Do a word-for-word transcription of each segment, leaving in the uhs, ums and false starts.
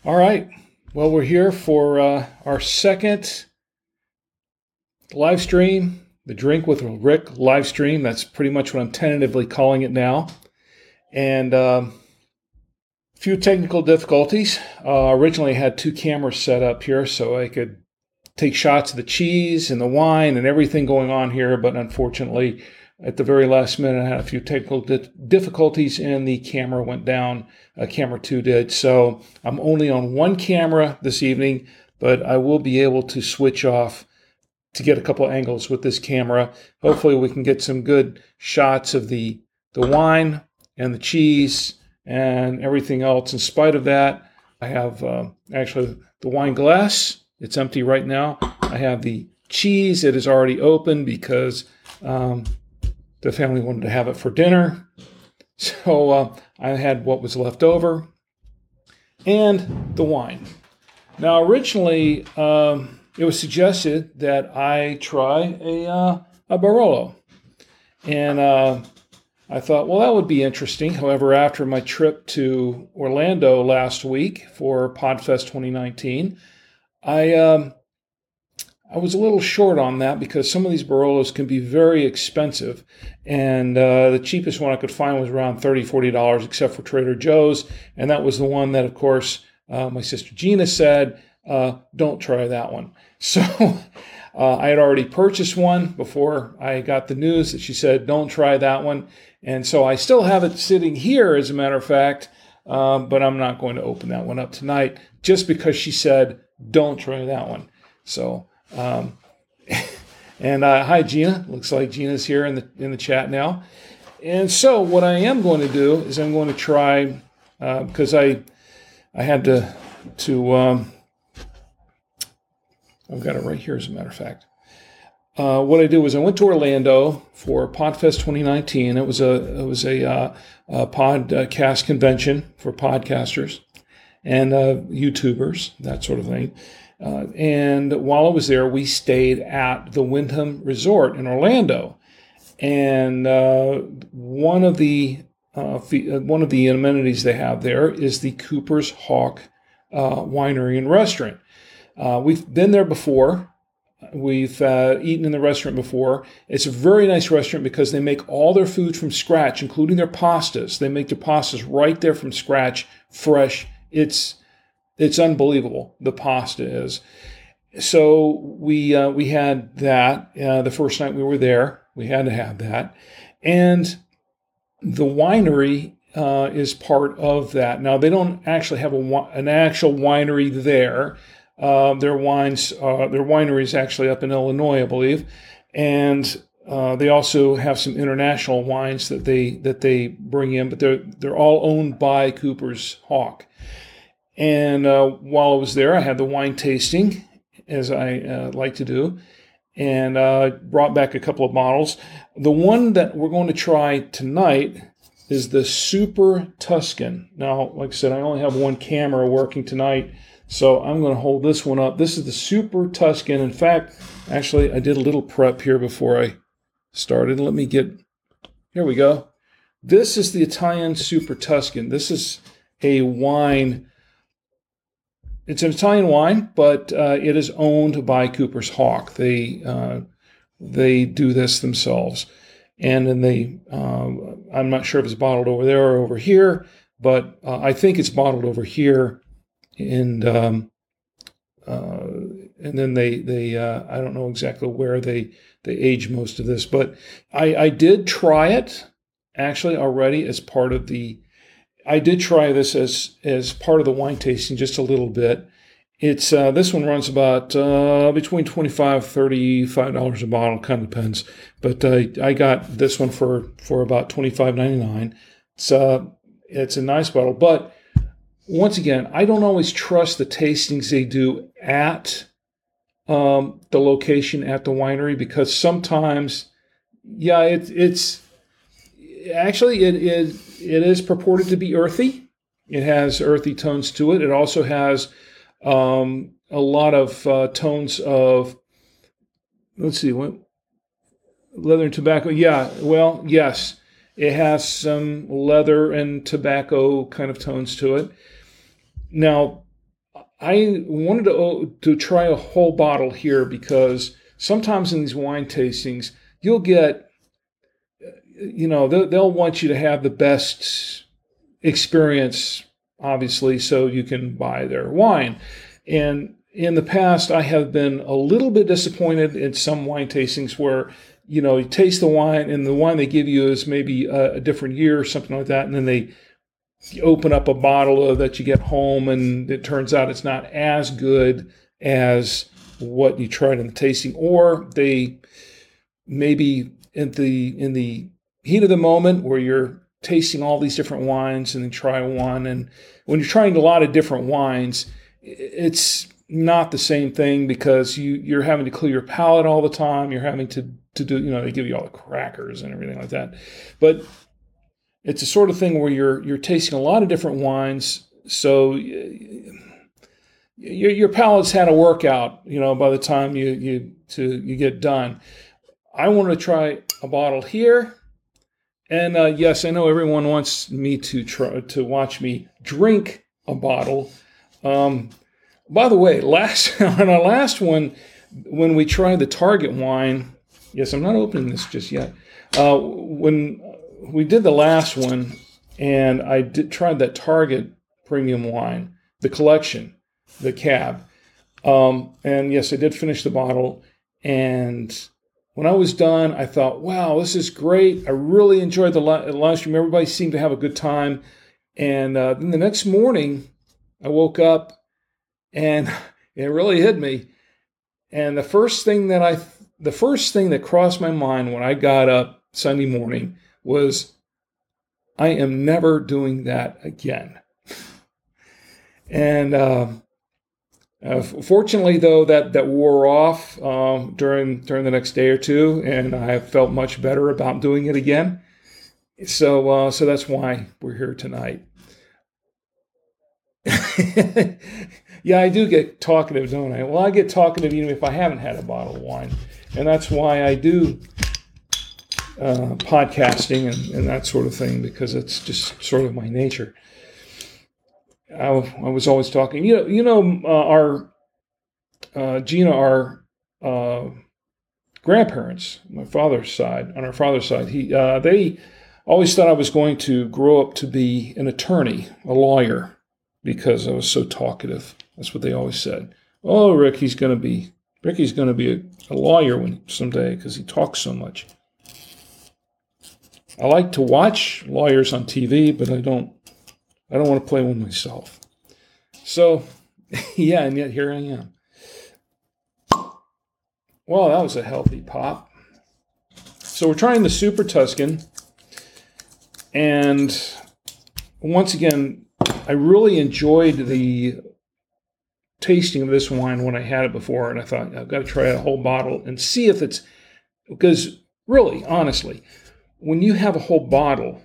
All right. Well, we're here for uh, our second live stream, the Drink with Rick live stream. That's pretty much what I'm tentatively calling it now. And um, a few technical difficulties. Uh, originally, I had two cameras set up here so I could take shots of the cheese and the wine and everything going on here. But unfortunately, at the very last minute, I had a few technical di- difficulties and the camera went down. Uh, camera two did. So I'm only on one camera this evening, but I will be able to switch off to get a couple of angles with this camera. Hopefully we can get some good shots of the, the wine and the cheese and everything else. In spite of that, I have uh, actually the wine glass. It's empty right now. I have the cheese. It is already open because um, the family wanted to have it for dinner. So uh, I had what was left over and the wine. Now, originally, um, it was suggested that I try a, uh, a Barolo. And uh, I thought, well, that would be interesting. However, after my trip to Orlando last week for PodFest twenty nineteen, I um, I was a little short on that because some of these Barolos can be very expensive. And uh, the cheapest one I could find was around thirty dollars, forty dollars, except for Trader Joe's. And that was the one that, of course, uh, my sister Gina said, uh, don't try that one. So uh, I had already purchased one before I got the news that she said, don't try that one. And so I still have it sitting here, as a matter of fact, uh, but I'm not going to open that one up tonight just because she said, don't try that one. So... Um, and uh, hi, Gina. Looks like Gina's here in the in the chat now. And so, what I am going to do is I'm going to try uh, because I I had to to um, I've got it right here as a matter of fact. Uh, what I did was I went to Orlando for PodFest twenty nineteen. It was a it was a, uh, a podcast convention for podcasters and uh, YouTubers, that sort of thing. Uh, and while I was there, we stayed at the Wyndham Resort in Orlando. And uh, one of the uh, one of the amenities they have there is the Cooper's Hawk uh, Winery and Restaurant. Uh, we've been there before. We've uh, eaten in the restaurant before. It's a very nice restaurant because they make all their food from scratch, including their pastas. They make their pastas right there from scratch, fresh. It's It's unbelievable, the pasta is. So we uh, we had that uh, the first night we were there. We had to have that. And the winery uh, is part of that. Now, they don't actually have a, an actual winery there. Uh, their wines, uh, their winery is actually up in Illinois, I believe. And uh, they also have some international wines that they that they bring in, but they're they're all owned by Cooper's Hawk. And uh, while I was there, I had the wine tasting, as I uh, like to do, and uh, brought back a couple of bottles. The one that we're going to try tonight is the Super Tuscan. Now, like I said, I only have one camera working tonight, so I'm going to hold this one up. This is the Super Tuscan. In fact, actually, I did a little prep here before I started. Let me get, here we go. This is the Italian Super Tuscan. This is a wine. It's an Italian wine, but uh, it is owned by Cooper's Hawk. They uh, they do this themselves, and then they. Uh, I'm not sure if it's bottled over there or over here, but uh, I think it's bottled over here, and um, uh, and then they they. Uh, I don't know exactly where they they age most of this, but I, I did try it actually already as part of the. I did try this as as part of the wine tasting just a little bit. It's uh, this one runs about uh, between twenty-five dollars, thirty-five dollars a bottle, kind of depends. But uh, I got this one for, for about twenty-five ninety-nine. It's uh, it's a nice bottle, but once again, I don't always trust the tastings they do at um, the location at the winery because sometimes, yeah, it, it's actually it is. It is purported to be earthy. It has earthy tones to it. It also has um, a lot of uh, tones of, let's see, what, leather and tobacco. Yeah, well, yes. It has some leather and tobacco kind of tones to it. Now, I wanted to, to try a whole bottle here because sometimes in these wine tastings, you'll get, you know, they'll, they'll want you to have the best experience, obviously, so you can buy their wine. And in the past, I have been a little bit disappointed in some wine tastings where, you know, you taste the wine and the wine they give you is maybe a, a different year or something like that. And then they open up a bottle that you get home and it turns out it's not as good as what you tried in the tasting. Or they maybe in the, in the heat of the moment where you're tasting all these different wines and then try one. And when you're trying a lot of different wines, it's not the same thing because you, you're having to clear your palate all the time. You're having to, to do, you know, they give you all the crackers and everything like that. But it's a sort of thing where you're you're tasting a lot of different wines. So your, your palate's had a workout, you know, by the time you, you, to, you get done. I want to try a bottle here. And uh, yes, I know everyone wants me to try to watch me drink a bottle. Um, by the way, last on our last one, when we tried the Target wine, yes, I'm not opening this just yet. Uh, when we did the last one, and I did tried that Target premium wine, the collection, the cab, um, and yes, I did finish the bottle. And when I was done, I thought, wow, this is great. I really enjoyed the live stream. Everybody seemed to have a good time. And uh, then the next morning, I woke up and it really hit me. And the first thing that I, the first thing that crossed my mind when I got up Sunday morning was, I am never doing that again. and uh, uh, fortunately, though, that that wore off um, during during the next day or two, and I felt much better about doing it again. So, uh, so that's why we're here tonight. Yeah, I do get talkative, don't I? Well, I get talkative even if I haven't had a bottle of wine. And that's why I do uh, podcasting and, and that sort of thing, because it's just sort of my nature. I, I was always talking. You know, you know uh, our, uh, Gina, our uh, grandparents, my father's side, on our father's side, he uh, they always thought I was going to grow up to be an attorney, a lawyer, because I was so talkative. That's what they always said. Oh, Rick, he's going to be Ricky's going to be a, a lawyer when someday because he talks so much. I like to watch lawyers on T V, but I don't. I don't want to play one myself. So, yeah, and yet here I am. Well, that was a healthy pop. So we're trying the Super Tuscan, and once again, I really enjoyed the tasting of this wine when I had it before, and I thought, I've got to try a whole bottle and see if it's, because really, honestly, when you have a whole bottle,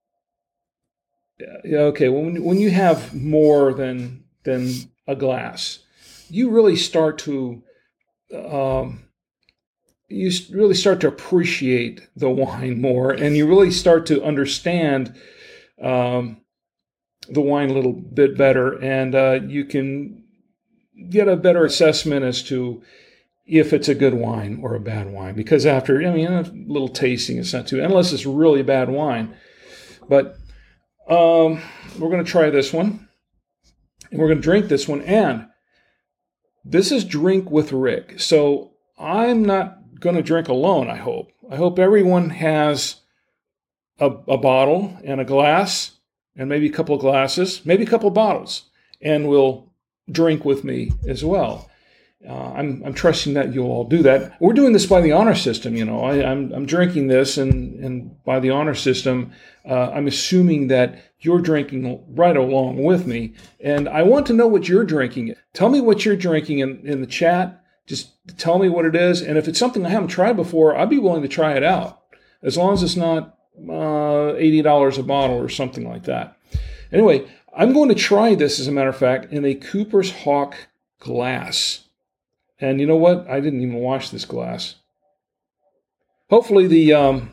okay, when when you have more than than a glass, you really start to, um, you really start to appreciate the wine more, and you really start to understand um, the wine a little bit better, and uh, you can get a better assessment as to if it's a good wine or a bad wine. Because after, I mean, a little tasting, it's not too, unless it's really bad wine. But um, we're going to try this one, and we're going to drink this one, and this is Drink with Rick. So I'm not going to drink alone, I hope. I hope everyone has a, a bottle and a glass, and maybe a couple of glasses, maybe a couple of bottles, and we'll drink with me as well. Uh, I'm I'm trusting that you'll all do that. We're doing this by the honor system, you know. I, I'm I'm drinking this, and, and by the honor system, uh, I'm assuming that you're drinking right along with me. And I want to know what you're drinking. Tell me what you're drinking in, in the chat. Just tell me what it is. And if it's something I haven't tried before, I'd be willing to try it out, as long as it's not uh, eighty dollars a bottle or something like that. Anyway, I'm going to try this, as a matter of fact, in a Cooper's Hawk glass. And you know what? I didn't even wash this glass. Hopefully the, um,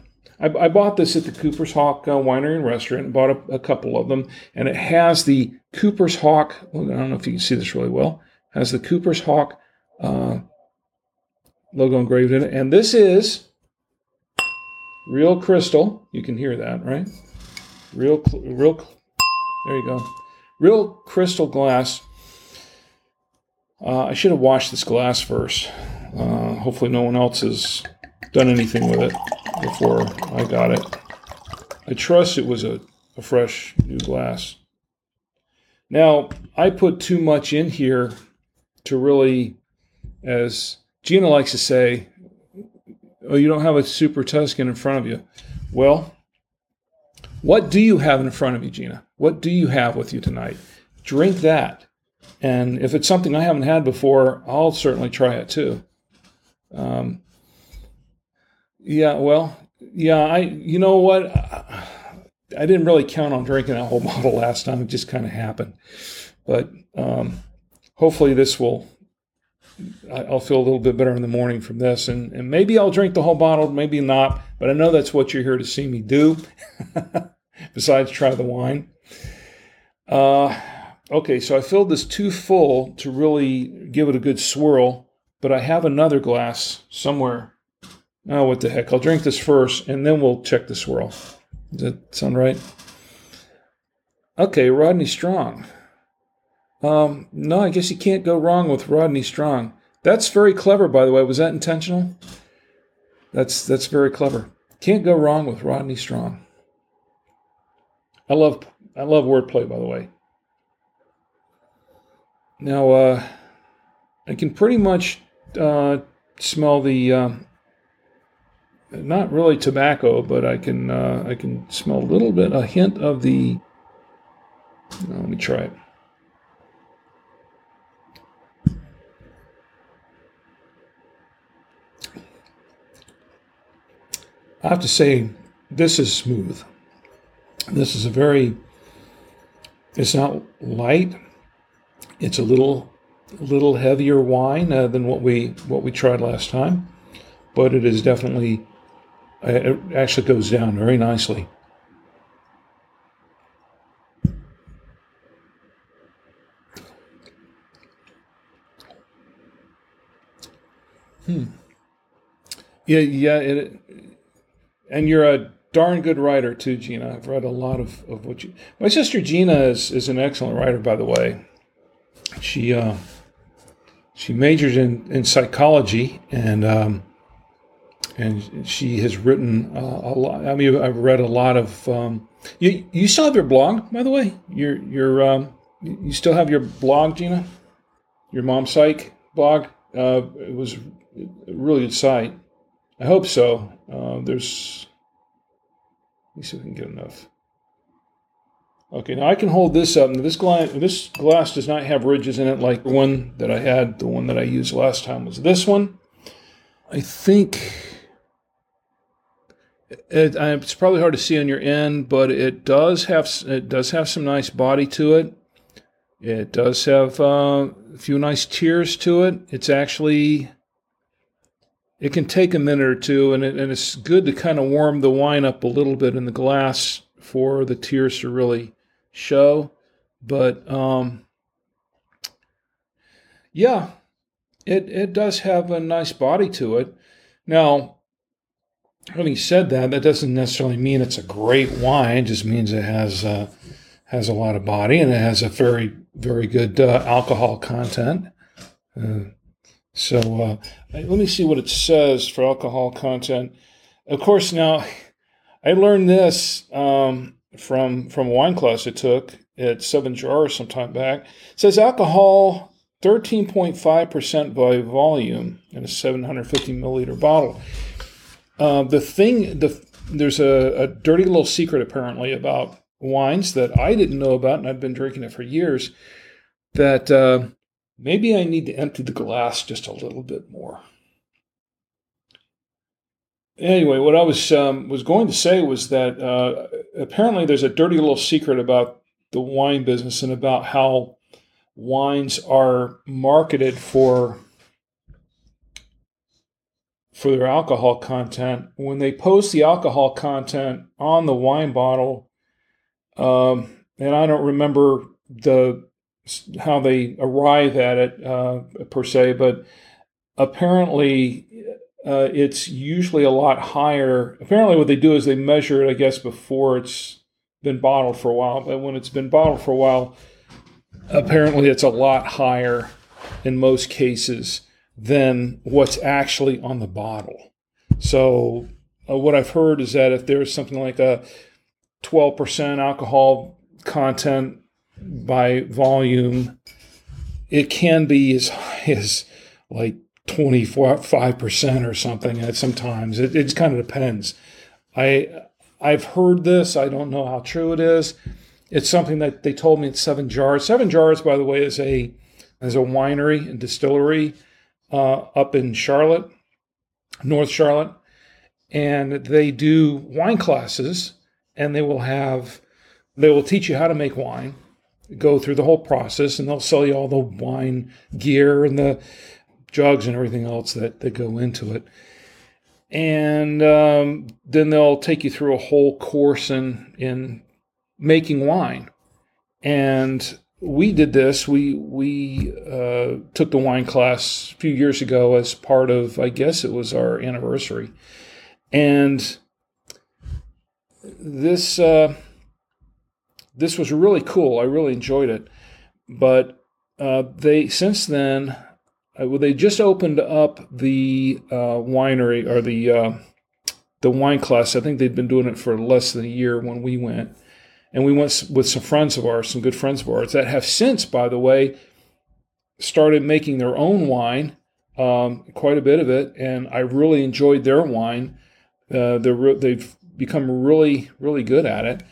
I, I bought this at the Cooper's Hawk uh, Winery and Restaurant. Bought a, a couple of them, and it has the Cooper's Hawk. Well, I don't know if you can see this really well. Has the Cooper's Hawk uh, logo engraved in it, and this is real crystal. You can hear that, right? Real, real. There you go. Real crystal glass. Uh, I should have washed this glass first. Uh, hopefully, no one else has done anything with it before I got it. I trust it was a, a fresh new glass. Now, I put too much in here to really, as Gina likes to say, oh, you don't have a Super Tuscan in front of you. Well, what do you have in front of you, Gina? What do you have with you tonight? Drink that. And if it's something I haven't had before, I'll certainly try it too. Um, yeah, well, yeah, I, you know what? I, I didn't really count on drinking that whole bottle last time. It just kind of happened. But um, hopefully this will, I'll feel a little bit better in the morning from this. And, and maybe I'll drink the whole bottle, maybe not. But I know that's what you're here to see me do, besides try the wine. Uh, okay, so I filled this too full to really give it a good swirl. But I have another glass somewhere. Oh, what the heck. I'll drink this first, and then we'll check the swirl. Does that sound right? Okay, Rodney Strong. Um, no, I guess you can't go wrong with Rodney Strong. That's very clever, by the way. Was that intentional? That's that's very clever. Can't go wrong with Rodney Strong. I love I love wordplay, by the way. Now, uh, I can pretty much uh, smell the, uh, not really tobacco, but I can uh, I can smell a little bit, a hint of the, uh, let me try it. I have to say, this is smooth. This is a very, it's not light. It's a little, a little heavier wine uh, than what we what we tried last time, but it is definitely, it actually goes down very nicely. Hmm. Yeah, yeah. It, and you're a darn good writer too, Gina. I've read a lot of, of what you. My sister Gina is is an excellent writer, by the way. She uh, she majored in, in psychology, and um, and she has written uh, a lot. I mean, I've read a lot of. Um, you you still have your blog, by the way. Your your um, you still have your blog, Gina. Your Mom Psych blog. Uh, it was a really good site. I hope so. Uh, there's. Let me see if we can get enough. Okay, now I can hold this up. This glass, this glass does not have ridges in it like the one that I had. The one that I used last time was this one. I think it, it's probably hard to see on your end, but it does have it does have some nice body to it. It does have uh, a few nice tears to it. It's actually, it can take a minute or two, and, it, and it's good to kind of warm the wine up a little bit in the glass for the tears to really show. But um, yeah, it it does have a nice body to it. Now, having said that, that doesn't necessarily mean it's a great wine. It just means it has uh, has a lot of body, and it has a very very good uh, alcohol content. Uh, so uh, let me see what it says for alcohol content. Of course, now I learned this. Um, from from a wine class I took at Seven Jars some time back. It says alcohol thirteen point five percent by volume in a seven hundred fifty milliliter bottle. Uh, the thing, the there's a, a dirty little secret apparently about wines that I didn't know about, and I've been drinking it for years, that uh, maybe I need to empty the glass just a little bit more. Anyway, what I was um, was going to say was that uh, apparently there's a dirty little secret about the wine business and about how wines are marketed for for their alcohol content. When they post the alcohol content on the wine bottle, um, and I don't remember the how they arrive at it uh, per se, but apparently uh, it's usually a lot higher. Apparently what they do is they measure it, I guess, before it's been bottled for a while. But when it's been bottled for a while, apparently it's a lot higher in most cases than what's actually on the bottle. So uh, what I've heard is that if there's something like a twelve percent alcohol content by volume, it can be as high as like twenty-five percent or something. And sometimes it, it just kind of depends. I, I've heard this. I don't know how true it is. It's something that they told me it's Seven Jars. Seven Jars, by the way, is a, is a winery and distillery uh, up in Charlotte, North Charlotte. And they do wine classes, and they will have, they will teach you how to make wine, go through the whole process, and they'll sell you all the wine gear and the jugs and everything else that, that go into it. And um, then they'll take you through a whole course in, in making wine. And we did this. We we uh, took the wine class a few years ago as part of, I guess it was our anniversary. And this uh, this was really cool. I really enjoyed it. But uh, they since then, uh, well, they just opened up the uh, winery or the uh, the wine class. I think they'd been doing it for less than a year when we went. And we went with some friends of ours, some good friends of ours, that have since, by the way, started making their own wine, um, quite a bit of it. And I really enjoyed their wine. Uh, they're re- they've become really, really good at it.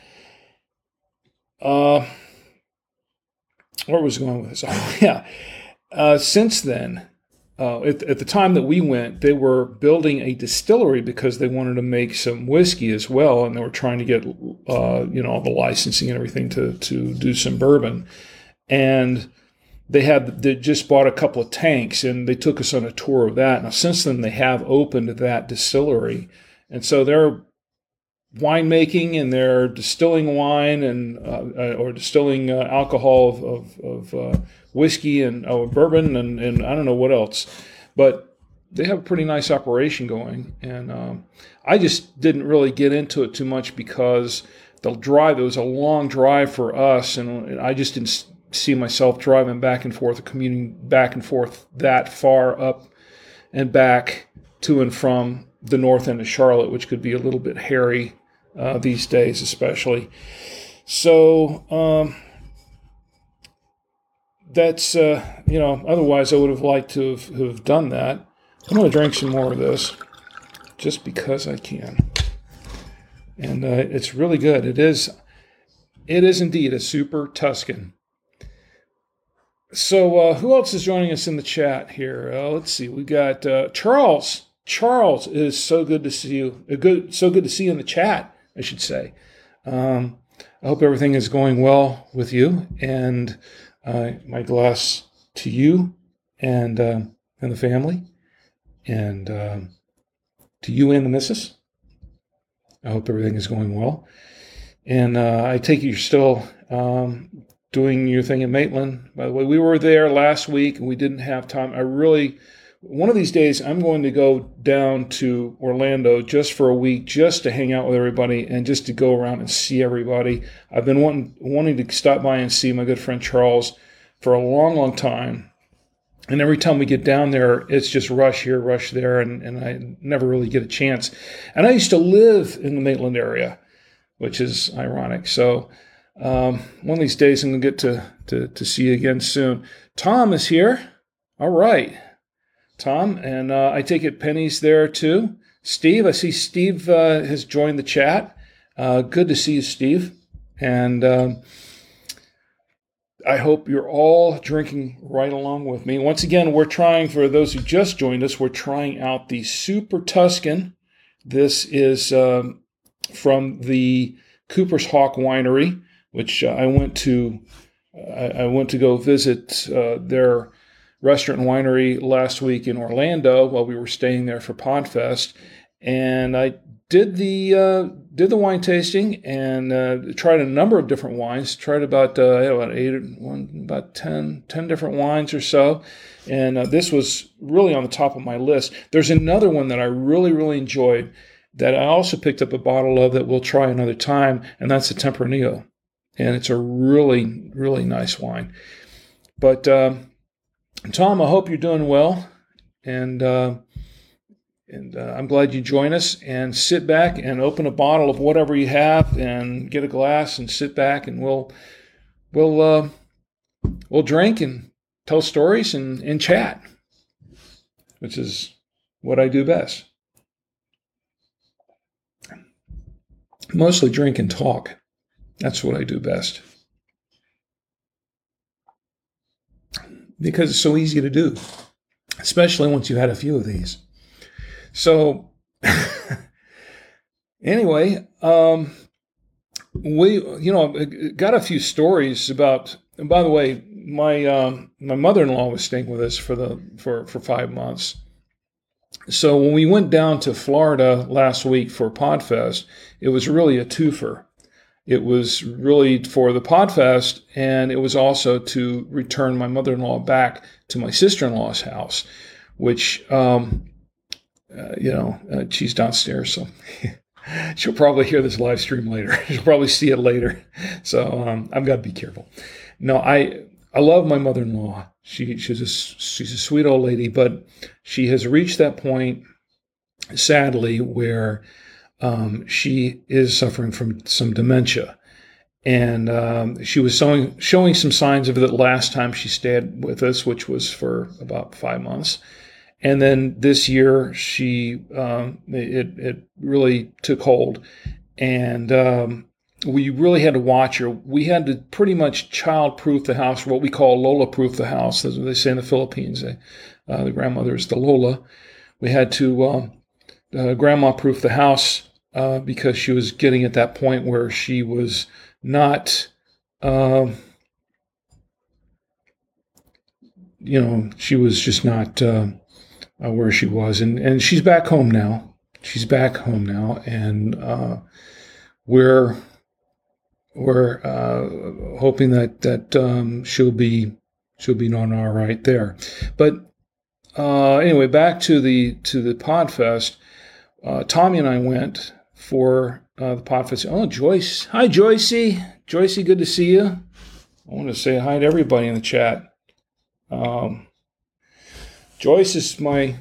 Uh, where was I going with this? Oh, yeah. Uh, since then, uh, at, at the time that we went, they were building a distillery because they wanted to make some whiskey as well, and they were trying to get, uh, you know, the licensing and everything to to do some bourbon. And they had they just bought a couple of tanks, and they took us on a tour of that. Now, since then, they have opened that distillery, and so they're winemaking and they're distilling wine and uh, or distilling uh, alcohol of of, of uh, whiskey and oh, bourbon and, and I don't know what else, but they have a pretty nice operation going. And um, I just didn't really get into it too much because the drive, it was a long drive for us, and I just didn't see myself driving back and forth or commuting back and forth that far up and back to and from the north end of Charlotte, which could be a little bit hairy uh, these days especially. So um, that's, uh, you know, otherwise I would have liked to have, have done that. I'm going to drink some more of this just because I can. And uh, it's really good. It is, it is indeed a Super Tuscan. So uh, who else is joining us in the chat here? Uh, let's see. We got uh, Charles. Charles, it is so good to see you. Uh, good, so good to see you in the chat, I should say. Um, I hope everything is going well with you. And uh, my glass to you and uh, and the family, and um, to you and the missus. I hope everything is going well. And uh, I take it you're still um, doing your thing in Maitland. By the way, we were there last week and we didn't have time. I really, one of these days, I'm going to go down to Orlando just for a week, just to hang out with everybody and just to go around and see everybody. I've been wanting, wanting to stop by and see my good friend Charles for a long, long time. And every time we get down there, it's just rush here, rush there, and, and I never really get a chance. And I used to live in the Maitland area, which is ironic. So um, one of these days, I'm going to get to, to, to see you again soon. Tom is here. All right. Tom, and uh, I take it Penny's there too. Steve, I see Steve uh, has joined the chat. Uh, good to see you, Steve. And um, I hope you're all drinking right along with me. Once again, we're trying, for those who just joined us, we're trying out the Super Tuscan. This is um, from the Cooper's Hawk Winery, which uh, I went to. I, I went to go visit uh, their restaurant and winery last week in Orlando while we were staying there for PodFest, and I did the uh, did the wine tasting and uh, tried a number of different wines. Tried about uh, about eight, one, about ten, ten different wines or so, and uh, this was really on the top of my list. There's another one that I really really enjoyed that I also picked up a bottle of that we'll try another time, and that's the Tempranillo, and it's a really really nice wine. But uh, Tom, I hope you're doing well, and. Uh, And uh, I'm glad you join us, and sit back and open a bottle of whatever you have and get a glass and sit back, and we'll we'll uh, we'll drink and tell stories and, and chat, which is what I do best. Mostly drink and talk. That's what I do best. Because it's so easy to do, especially once you've had a few of these. So, anyway, um, we, you know, got a few stories about, and by the way, my, um, my mother-in-law was staying with us for the, for, for five months. So when we went down to Florida last week for PodFest, it was really a twofer. It was really for the PodFest, and it was also to return my mother-in-law back to my sister-in-law's house, which, um, Uh, you know, uh, she's downstairs, so she'll probably hear this live stream later. She'll probably see it later. So um, I've got to be careful. No, I I love my mother-in-law. She she's a she's a sweet old lady, but she has reached that point, sadly, where um, she is suffering from some dementia, and um, she was showing showing some signs of it last time she stayed with us, which was for about five months. And then this year, she um, it it really took hold, and um, we really had to watch her. We had to pretty much child-proof the house, what we call Lola-proof the house. That's what they say in the Philippines. They, uh, the grandmother is the Lola. We had to um, uh, grandma-proof the house uh, because she was getting at that point where she was not, uh, you know, she was just not. Uh, Uh, where she was, and, and she's back home now. She's back home now, and uh, we're we're uh, hoping that that um, she'll be she'll be doing all right there. But uh, anyway, back to the to the PodFest. Uh, Tommy and I went for uh, the PodFest. Oh, Joyce, hi Joycey, Joycey, good to see you. I want to say hi to everybody in the chat. Um, Joyce is my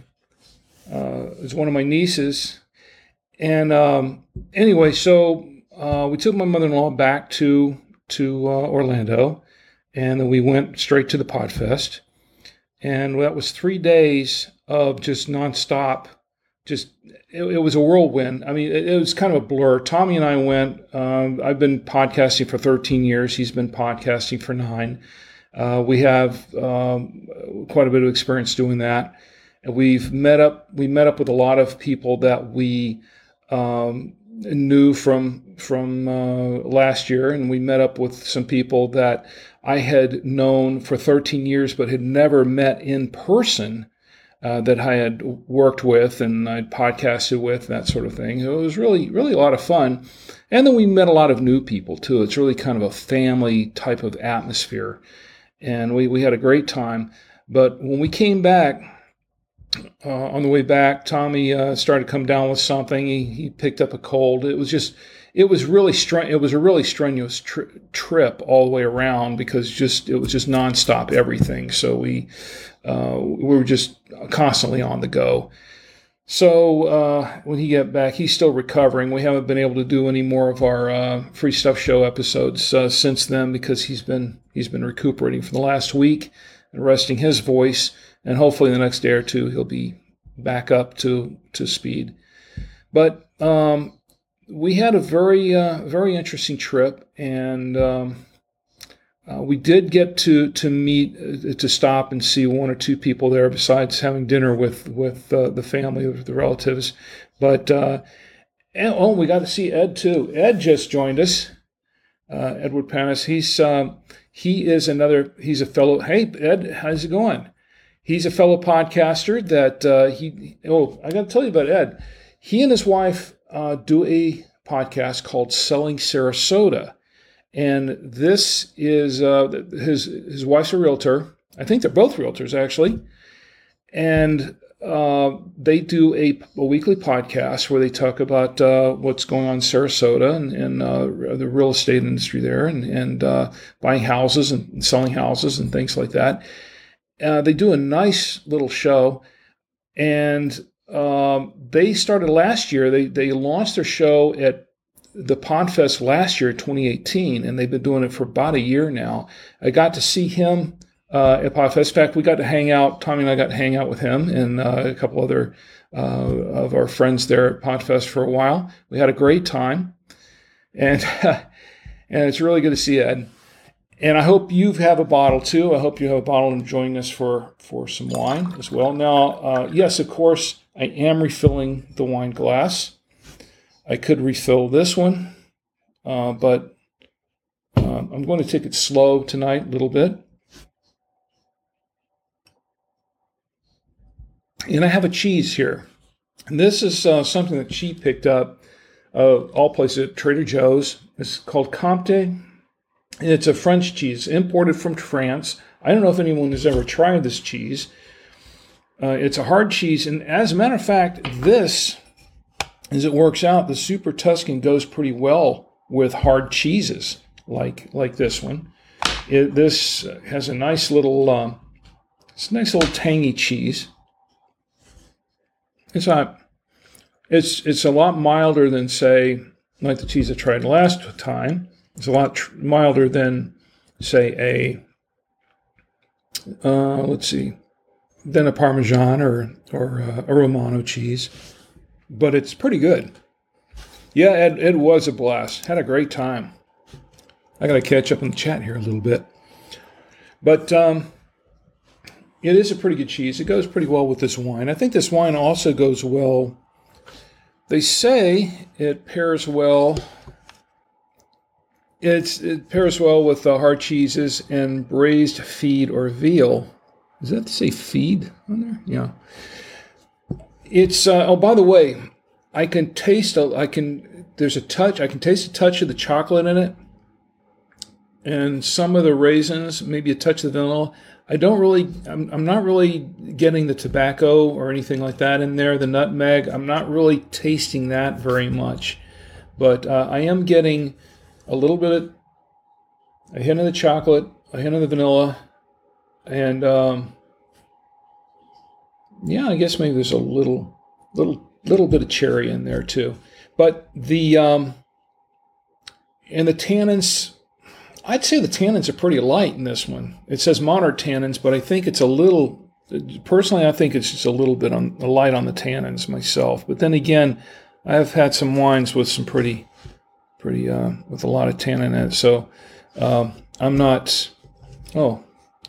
uh, is one of my nieces, and um, anyway, so uh, we took my mother-in-law back to to uh, Orlando, and then we went straight to the PodFest, and that was three days of just nonstop. Just it, it was a whirlwind. I mean, it, it was kind of a blur. Tommy and I went. Um, I've been podcasting for thirteen years. He's been podcasting for nine. Uh, we have um, quite a bit of experience doing that, and we've met up. We met up with a lot of people that we um, knew from from uh, last year, and we met up with some people that I had known for thirteen years, but had never met in person. Uh, that I had worked with and I'd podcasted with, that sort of thing. It was really, really a lot of fun, and then we met a lot of new people too. It's really kind of a family type of atmosphere. And we, we had a great time. But when we came back, uh, on the way back, Tommy uh, started to come down with something. He he picked up a cold. It was just, it was really stren- It was a really strenuous tri- trip all the way around because just it was just nonstop everything. So we uh, we were just constantly on the go. So uh, when he got back, he's still recovering. We haven't been able to do any more of our uh, Free Stuff Show episodes uh, since then because he's been he's been recuperating for the last week and resting his voice. And hopefully in the next day or two he'll be back up to to speed. But um, we had a very uh, very interesting trip, and um, uh, we did get to to meet uh, to stop and see one or two people there besides having dinner with with uh, the family, with the relatives. But uh, and, oh, we got to see Ed too. Ed just joined us. Uh, Edward Panis. He's um, he is another. He's a fellow. Hey Ed, how's it going? he's a fellow podcaster that uh, he, oh, I got to tell you about Ed. He and his wife uh, do a podcast called Selling Sarasota. And this is, uh, his, his wife's a realtor. I think they're both realtors, actually. And uh, they do a, a weekly podcast where they talk about uh, what's going on in Sarasota and, and uh, the real estate industry there, and, and uh, buying houses and selling houses and things like that. Uh, they do a nice little show, and um, they started last year. They they launched their show at the PodFest last year, twenty eighteen, and they've been doing it for about a year now. I got to see him uh, at PodFest. In fact, we got to hang out. Tommy and I got to hang out with him and uh, a couple other uh, of our friends there at PodFest for a while. We had a great time, and and it's really good to see Ed. And I hope you have a bottle too. I hope you have a bottle and joining us for, for some wine as well. Now, uh, yes, of course, I am refilling the wine glass. I could refill this one, uh, but uh, I'm going to take it slow tonight a little bit. And I have a cheese here. And this is uh, something that she picked up, uh, all places at Trader Joe's. It's called Comte. It's a French cheese imported from France. I don't know if anyone has ever tried this cheese. Uh, it's a hard cheese. And as a matter of fact, this, as it works out, the Super Tuscan goes pretty well with hard cheeses like like this one. It, this has a nice little, um, it's a nice little tangy cheese. It's not, it's, it's a lot milder than, say, like the cheese I tried last time. It's a lot tr- milder than, say, a, uh, let's see, than a Parmesan or, or uh, a Romano cheese. But it's pretty good. Yeah, Ed, Ed was a blast. Had a great time. I got to catch up in the chat here a little bit. But um, it is a pretty good cheese. It goes pretty well with this wine. I think this wine also goes well. They say it pairs well... It's, it pairs well with uh, hard cheeses and braised feed or veal. Does that say feed on there? Yeah. It's, uh, oh, by the way, I can taste, a, I can, there's a touch, I can taste a touch of the chocolate in it and some of the raisins, maybe a touch of the vanilla. I don't really, I'm, I'm not really getting the tobacco or anything like that in there, the nutmeg. I'm not really tasting that very much. But uh, I am getting a little bit of, a hint of the chocolate, a hint of the vanilla, and um, yeah, I guess maybe there's a little, little, little bit of cherry in there too. But the um, and the tannins, I'd say the tannins are pretty light in this one. It says moderate tannins, but I think it's a little. Personally, I think it's just a little bit on light on the tannins myself. But then again, I've had some wines with some pretty. Pretty uh, with a lot of tannin in it, so um, I'm not. Oh,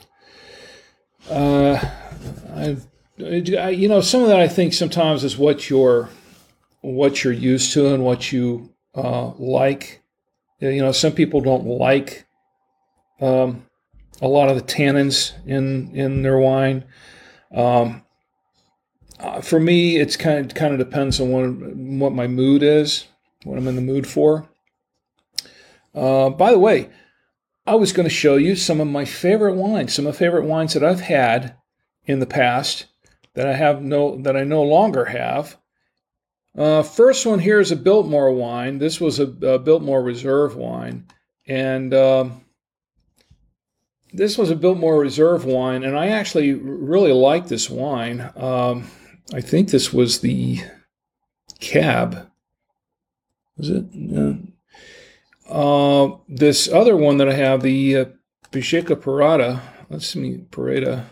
uh, I, I, you know, some of that I think sometimes is what you're, what you're used to and what you uh, like. You know, some people don't like um, a lot of the tannins in in their wine. Um, uh, for me, it's kind of kind of depends on what what my mood is, what I'm in the mood for. Uh, by the way, I was going to show you some of my favorite wines, some of the favorite wines that I've had in the past that I have no that I no longer have. Uh, first one here is a Biltmore wine. This was a, a Biltmore Reserve wine, and um, this was a Biltmore Reserve wine, and I actually really like this wine. Um, I think this was the Cab. Was it? Uh, Uh, this other one that I have, the uh, Peschica Parada. Let's see, Parada.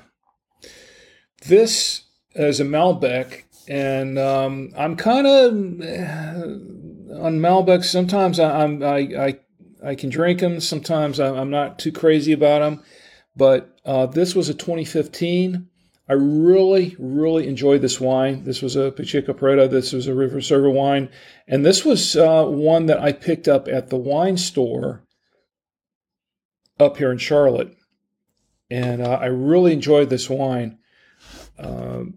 This is a Malbec, and um, I'm kind of uh, on Malbec. Sometimes I, I'm I, I I can drink them. Sometimes I, I'm not too crazy about them. But uh, this was a twenty fifteen. I really, really enjoyed this wine. This was a Peschica Parada. This was a River Server wine. And this was uh, one that I picked up at the wine store up here in Charlotte. And uh, I really enjoyed this wine. Um,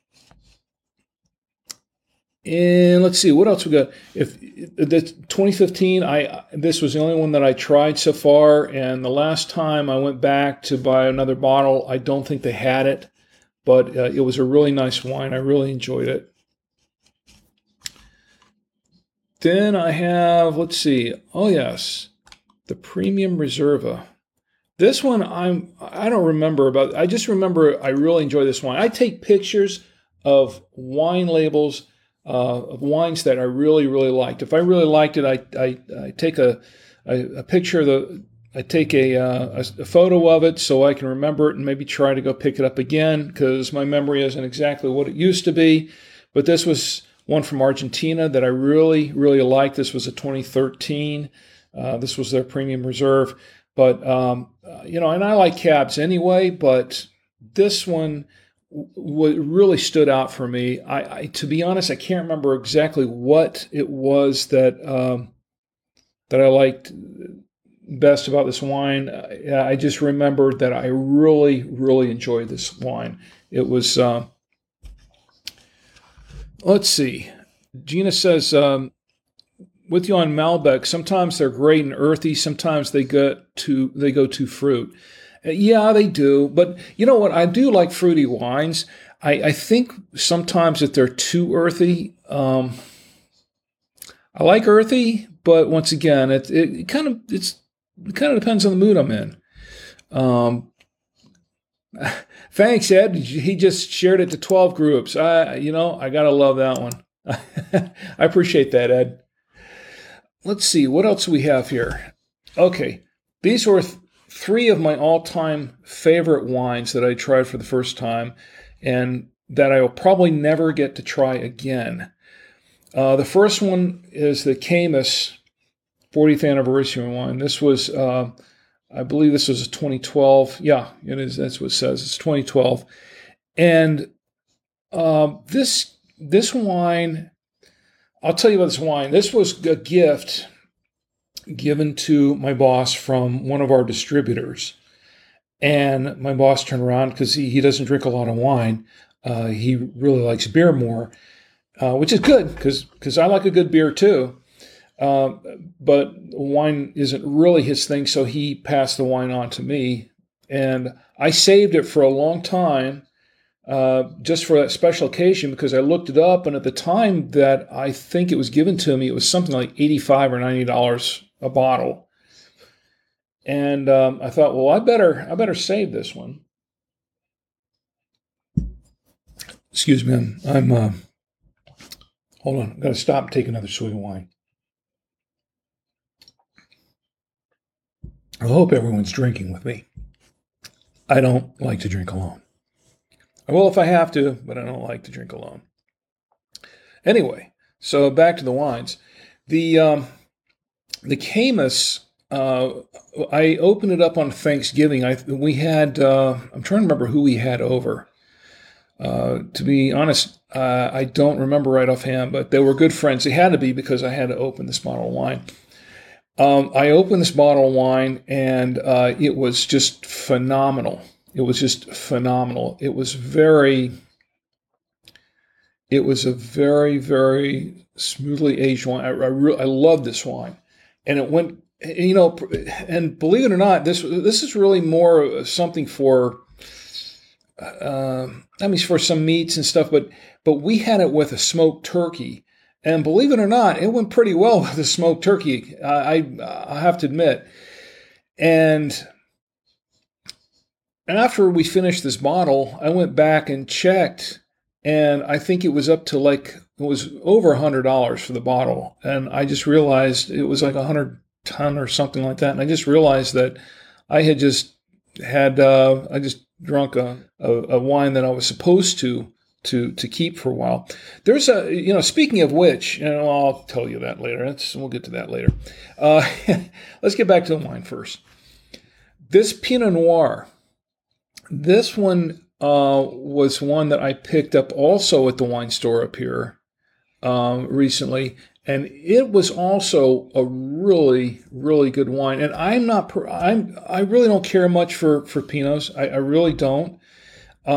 and let's see, what else we got? If the twenty fifteen, I this was the only one that I tried so far, and the last time I went back to buy another bottle, I don't think they had it, but uh, it was a really nice wine. I really enjoyed it. Then I have, let's see, oh yes, the Premium Reserva. This one I'm I don't remember about. I just remember I really enjoy this wine. I take pictures of wine labels. Uh, of wines that I really, really liked. If I really liked it, I I, I take a, a a picture of the, I take a, uh, a a photo of it so I can remember it and maybe try to go pick it up again because my memory isn't exactly what it used to be. But this was one from Argentina that I really, really liked. This was a twenty thirteen. Uh, this was their Premium Reserve. But um, uh, you know, and I like cabs anyway, but this one what really stood out for me, I, I to be honest, I can't remember exactly what it was that um, that I liked best about this wine. I, I just remembered that I really, really enjoyed this wine. It was, uh, let's see, Gina says, um, with you on Malbec, sometimes they're great and earthy, sometimes they go to they go to fruit. Yeah, they do. But you know what? I do like fruity wines. I, I think sometimes that they're too earthy. Um, I like earthy, but once again, it, it, it kind of it's it kind of depends on the mood I'm in. Um, thanks, Ed. He just shared it to twelve groups. I, you know, I gotta love that one. I appreciate that, Ed. Let's see what else we have here. Okay, these were. Th- Three of my all-time favorite wines that I tried for the first time and that I will probably never get to try again. Uh, the first one is the Caymus fortieth anniversary wine. This was, uh, I believe this was a twenty twelve. Yeah, it is. That's what it says. It's twenty twelve. And uh, this, this wine, I'll tell you about this wine. This was a gift given to my boss from one of our distributors. And my boss turned around because he, he doesn't drink a lot of wine. Uh, he really likes beer more, uh, which is good because because I like a good beer too. Uh, but wine isn't really his thing, so he passed the wine on to me. And I saved it for a long time uh, just for that special occasion because I looked it up. And at the time that I think it was given to me, it was something like eighty-five dollars or ninety dollars a bottle. And um, I thought, well, I better I better save this one. Excuse me, I'm, I'm uh, hold on, I've got to stop and take another swig of wine. I hope everyone's drinking with me. I don't like to drink alone. I will if I have to, but I don't like to drink alone. Anyway, so back to the wines. The um, the Caymus, uh, I opened it up on Thanksgiving. I we had uh, I'm trying to remember who we had over. Uh, to be honest, uh, I don't remember right offhand, but they were good friends. They had to be because I had to open this bottle of wine. Um, I opened this bottle of wine, and uh, it was just phenomenal. It was just phenomenal. It was very, it was a very, very smoothly aged wine. I, I, re- I love this wine. And it went, you know, and believe it or not, this this is really more something for, uh, I mean, for some meats and stuff, but but we had it with a smoked turkey. And believe it or not, it went pretty well with the smoked turkey, I, I, I have to admit. And after we finished this bottle, I went back and checked, and I think it was up to like, it was over one hundred dollars for the bottle. And I just realized it was like one hundred ton or something like that. And I just realized that I had just had, uh, I just drunk a, a, a wine that I was supposed to to to keep for a while. There's a, you know, speaking of which, and I'll tell you that later. That's, we'll get to that later. Uh, let's get back to the wine first. This Pinot Noir, this one uh, was one that I picked up also at the wine store up here um, recently, and it was also a really, really good wine. And I'm not, I'm, I really don't care much for for Pinots. I, I really don't. Um,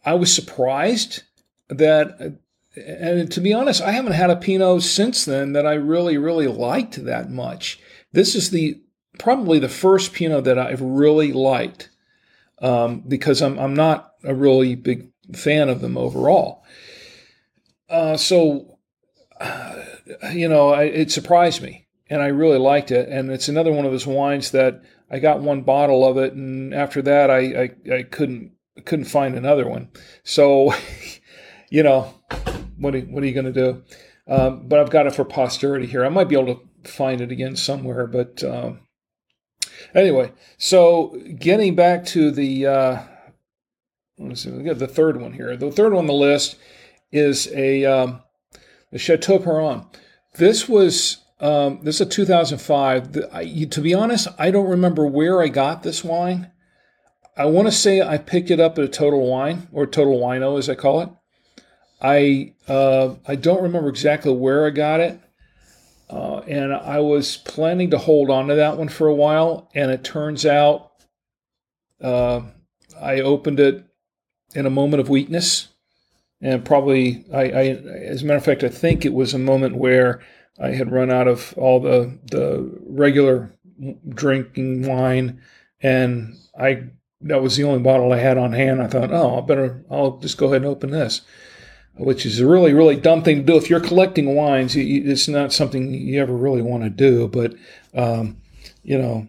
I was surprised that, and to be honest, I haven't had a Pinot since then that I really, really liked that much. This is the probably the first Pinot that I've really liked, um, because I'm I'm not a really big fan of them overall. Uh, so, uh, you know, I, it surprised me, and I really liked it. And it's another one of those wines that I got one bottle of it, and after that, I I, I couldn't couldn't find another one. So, you know, what are, what are you going to do? Um, but I've got it for posterity here. I might be able to find it again somewhere, but um, anyway. So, getting back to the uh, let's see, we got the third one here. The third one on the list is a um, the Chateau Perron. This was um, this is a two thousand five. The, I, you, to be honest, I don't remember where I got this wine. I want to say I picked it up at a Total Wine, or Total Wino as I call it. I uh, I don't remember exactly where I got it, uh, and I was planning to hold on to that one for a while, and it turns out uh, I opened it in a moment of weakness. And probably, I, I, as a matter of fact, I think it was a moment where I had run out of all the the regular drinking wine, and I that was the only bottle I had on hand. I thought, oh, I better, I'll just go ahead and open this, which is a really, really dumb thing to do. If you're collecting wines, it's not something you ever really want to do, but, um, you know,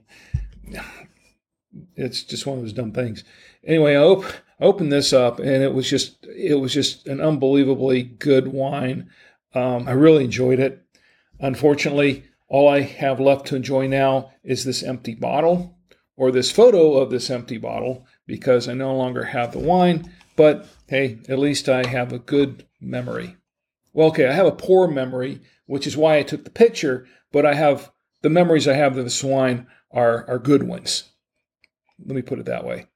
it's just one of those dumb things. Anyway, I op- opened this up, and it was just, it was just an unbelievably good wine. Um, I really enjoyed it. Unfortunately, all I have left to enjoy now is this empty bottle, or this photo of this empty bottle, because I no longer have the wine. But hey, at least I have a good memory. Well, okay, I have a poor memory, which is why I took the picture, but I have the memories I have of this wine are, are good ones. Let me put it that way.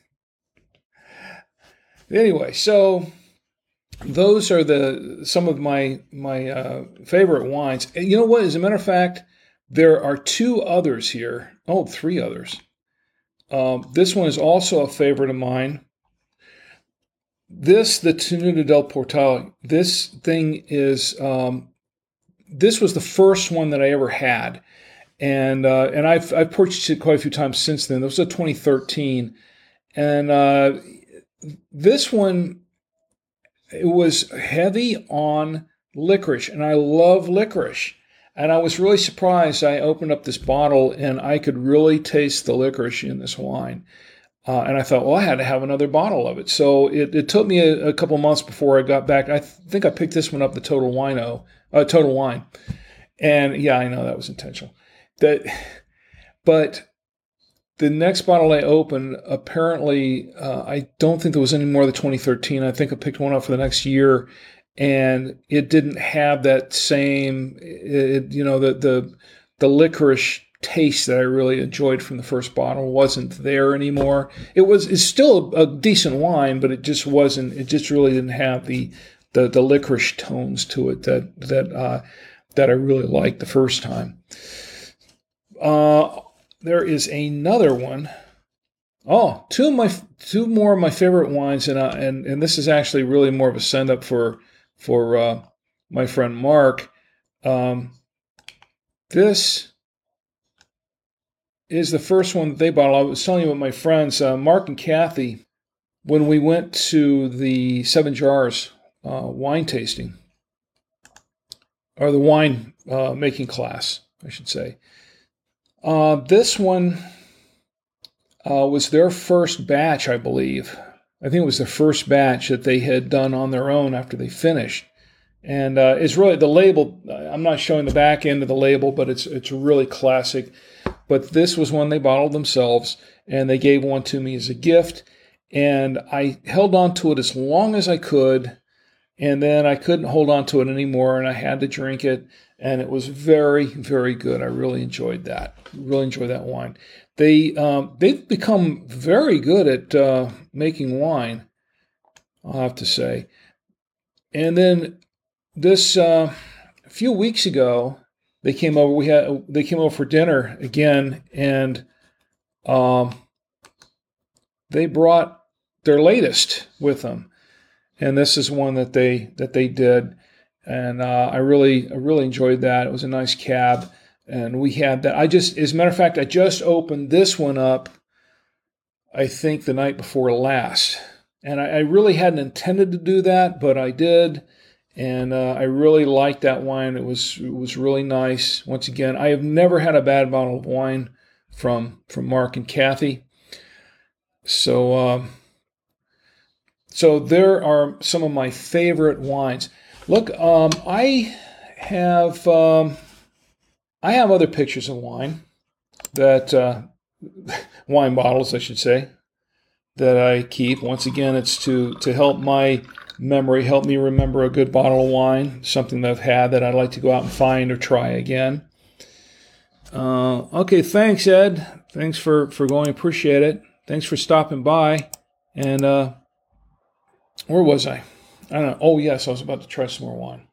Anyway, so those are the some of my my uh, favorite wines. And you know what? As a matter of fact, there are two others here. Oh, three others. Um, this one is also a favorite of mine. This, the Tenuta del Portal, this thing is, um, this was the first one that I ever had. And uh, and I've, I've purchased it quite a few times since then. This was a twenty thirteen. And uh, this one, it was heavy on licorice. And I love licorice. And I was really surprised. I opened up this bottle and I could really taste the licorice in this wine. Uh, and I thought, well, I had to have another bottle of it. So it, it took me a, a couple months before I got back. I th- think I picked this one up, the Total Wino, uh, Total Wine. And yeah, I know that was intentional. That, but the next bottle I opened, apparently, uh, I don't think there was any more of the twenty thirteen. I think I picked one up for the next year, and it didn't have that same, it, you know, the the the licorice taste that I really enjoyed from the first bottle wasn't there anymore. It was it's still a decent wine, but it just wasn't. It just really didn't have the the, the licorice tones to it that that uh, that I really liked the first time. Uh, there is another one. Oh, two of my two more of my favorite wines, and uh, and and this is actually really more of a send up for for uh, my friend Mark. Um, this is the first one that they bottled. I was telling you about my friends, uh, Mark and Kathy, when we went to the Seven Jars uh, wine tasting, or the wine uh, making class, I should say. Uh, this one uh, was their first batch, I believe. I think it was the first batch that they had done on their own after they finished. And uh, it's really, the label, I'm not showing the back end of the label, but it's it's really classic. But this was one they bottled themselves, and they gave one to me as a gift. And I held on to it as long as I could, and then I couldn't hold on to it anymore, and I had to drink it. And it was very, very good. I really enjoyed that. Really enjoyed that wine. They, um, they've become very good at uh, making wine, I'll have to say. And then this, uh, a few weeks ago, they came over. We had they came over for dinner again, and um, they brought their latest with them, and this is one that they that they did, and uh, I really I really enjoyed that. It was a nice cab, and we had that. I just, as a matter of fact, I just opened this one up, I think the night before last, and I, I really hadn't intended to do that, but I did. And uh, I really liked that wine. It was it was really nice. Once again, I have never had a bad bottle of wine from from Mark and Kathy. So um, so there are some of my favorite wines. Look, um, I have um, I have other pictures of wine that uh, wine bottles, I should say, that I keep. Once again, it's to to help my memory, help me remember a good bottle of wine, something that I've had that I'd like to go out and find or try again. Uh, okay, thanks, Ed. Thanks for, for going. Appreciate it. Thanks for stopping by. And uh, where was I? I don't know. Oh, yes, I was about to try some more wine.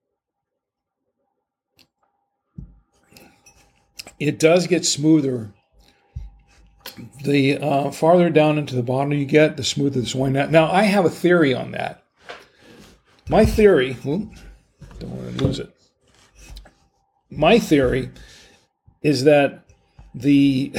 It does get smoother. The uh, farther down into the bottle you get, the smoother this wine. Now, now, I have a theory on that. My theory, whoop, don't want to lose it. My theory is that the,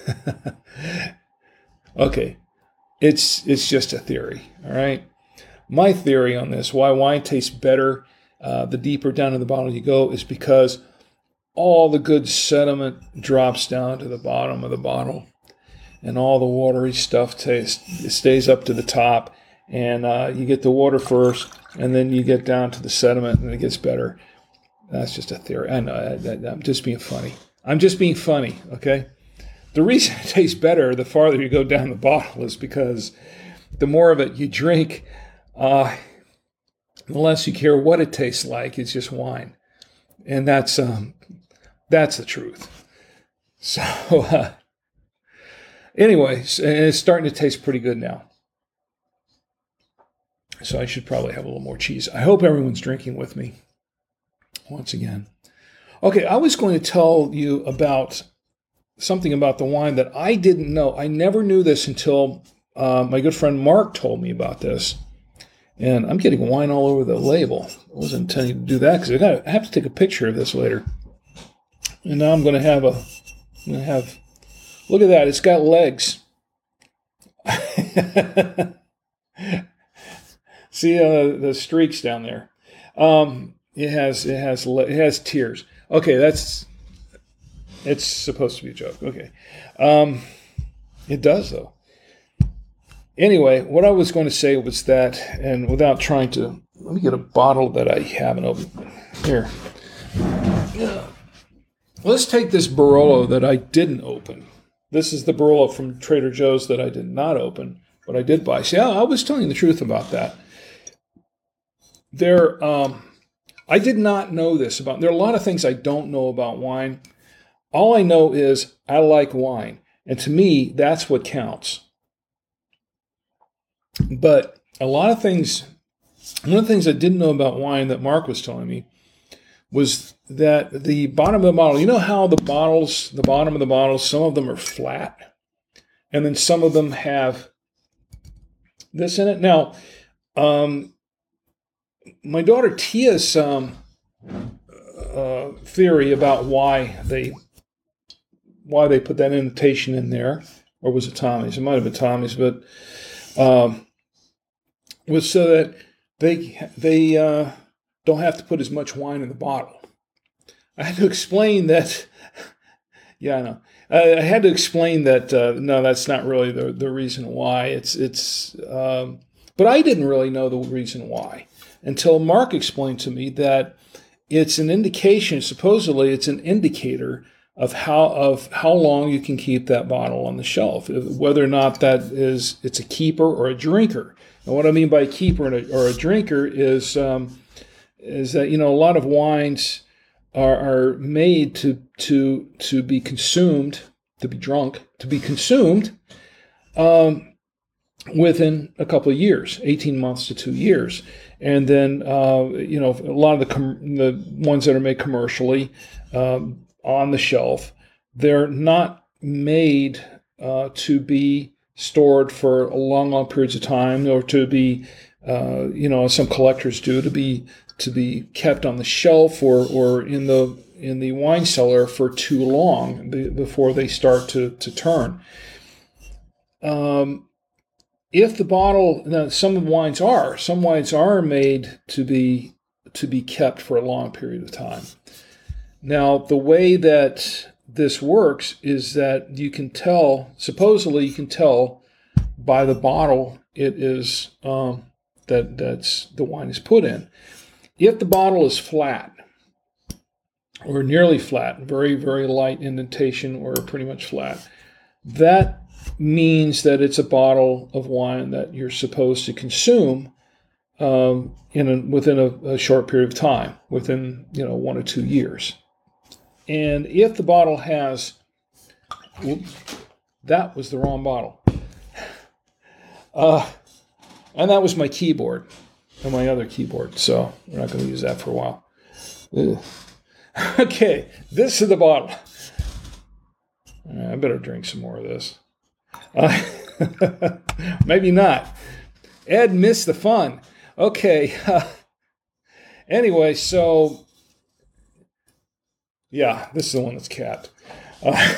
okay, it's it's just a theory, all right? My theory on this, why wine tastes better uh, the deeper down in the bottle you go, is because all the good sediment drops down to the bottom of the bottle, and all the watery stuff tastes, it stays up to the top, and uh, you get the water first, and then you get down to the sediment, and it gets better. That's just a theory. I know, I, I, I'm just being funny. I'm just being funny, okay? The reason it tastes better the farther you go down the bottle is because the more of it you drink, uh, the less you care what it tastes like. It's just wine. And that's um, that's the truth. So, uh, anyways, and it's starting to taste pretty good now. So I should probably have a little more cheese. I hope everyone's drinking with me once again. Okay, I was going to tell you about something about the wine that I didn't know. I never knew this until uh, my good friend Mark told me about this. And I'm getting wine all over the label. I wasn't intending to do that because I gotta have to take a picture of this later. And now I'm going to have a, I'm going to have, look at that. It's got legs. See uh, the streaks down there. Um, it has it has it has tears. Okay, that's it's supposed to be a joke. Okay, um, it does though. Anyway, what I was going to say was that, and without trying to, let me get a bottle that I haven't opened here. Yeah. Let's take this Barolo that I didn't open. This is the Barolo from Trader Joe's that I did not open, but I did buy. See, I, I was telling you the truth about that. There, um, I did not know this about. There are a lot of things I don't know about wine. All I know is I like wine, and to me, that's what counts. But a lot of things, one of the things I didn't know about wine that Mark was telling me was that the bottom of the bottle, you know how the bottles, the bottom of the bottles, some of them are flat, and then some of them have this in it. Now, um, my daughter Tia's um, uh, theory about why they why they put that indentation in there, or was it Tommy's? It might have been Tommy's, but um, was so that they they uh, don't have to put as much wine in the bottle. I had to explain that. Yeah, I know. I, I had to explain that. Uh, no, that's not really the the reason why. It's it's. Um, but I didn't really know the reason why until Mark explained to me that it's an indication. Supposedly, it's an indicator of how of how long you can keep that bottle on the shelf, whether or not that is it's a keeper or a drinker. And what I mean by keeper and a, or a drinker is um, is that you know a lot of wines are, are made to to to be consumed, to be drunk, to be consumed um, within a couple of years, eighteen months to two years, and then uh, you know a lot of the com- the ones that are made commercially. Um, on the shelf, they're not made uh, to be stored for long, long periods of time, or to be, uh, you know, as some collectors do, to be to be kept on the shelf or or in the in the wine cellar for too long before they start to to turn. Um, if the bottle, now some wines are some wines are made to be to be kept for a long period of time. Now, the way that this works is that you can tell, supposedly you can tell by the bottle it is um, that that's the wine is put in. If the bottle is flat or nearly flat, very, very light indentation or pretty much flat, that means that it's a bottle of wine that you're supposed to consume um, in a, within a, a short period of time, within you know one or two years. And if the bottle has, whoops, that was the wrong bottle. Uh, and that was my keyboard, and my other keyboard, so we're not going to use that for a while. Ugh. Okay, this is the bottle. I better drink some more of this. Uh, maybe not. Ed missed the fun. Okay. Uh, anyway, so, yeah, this is the one that's capped. Uh,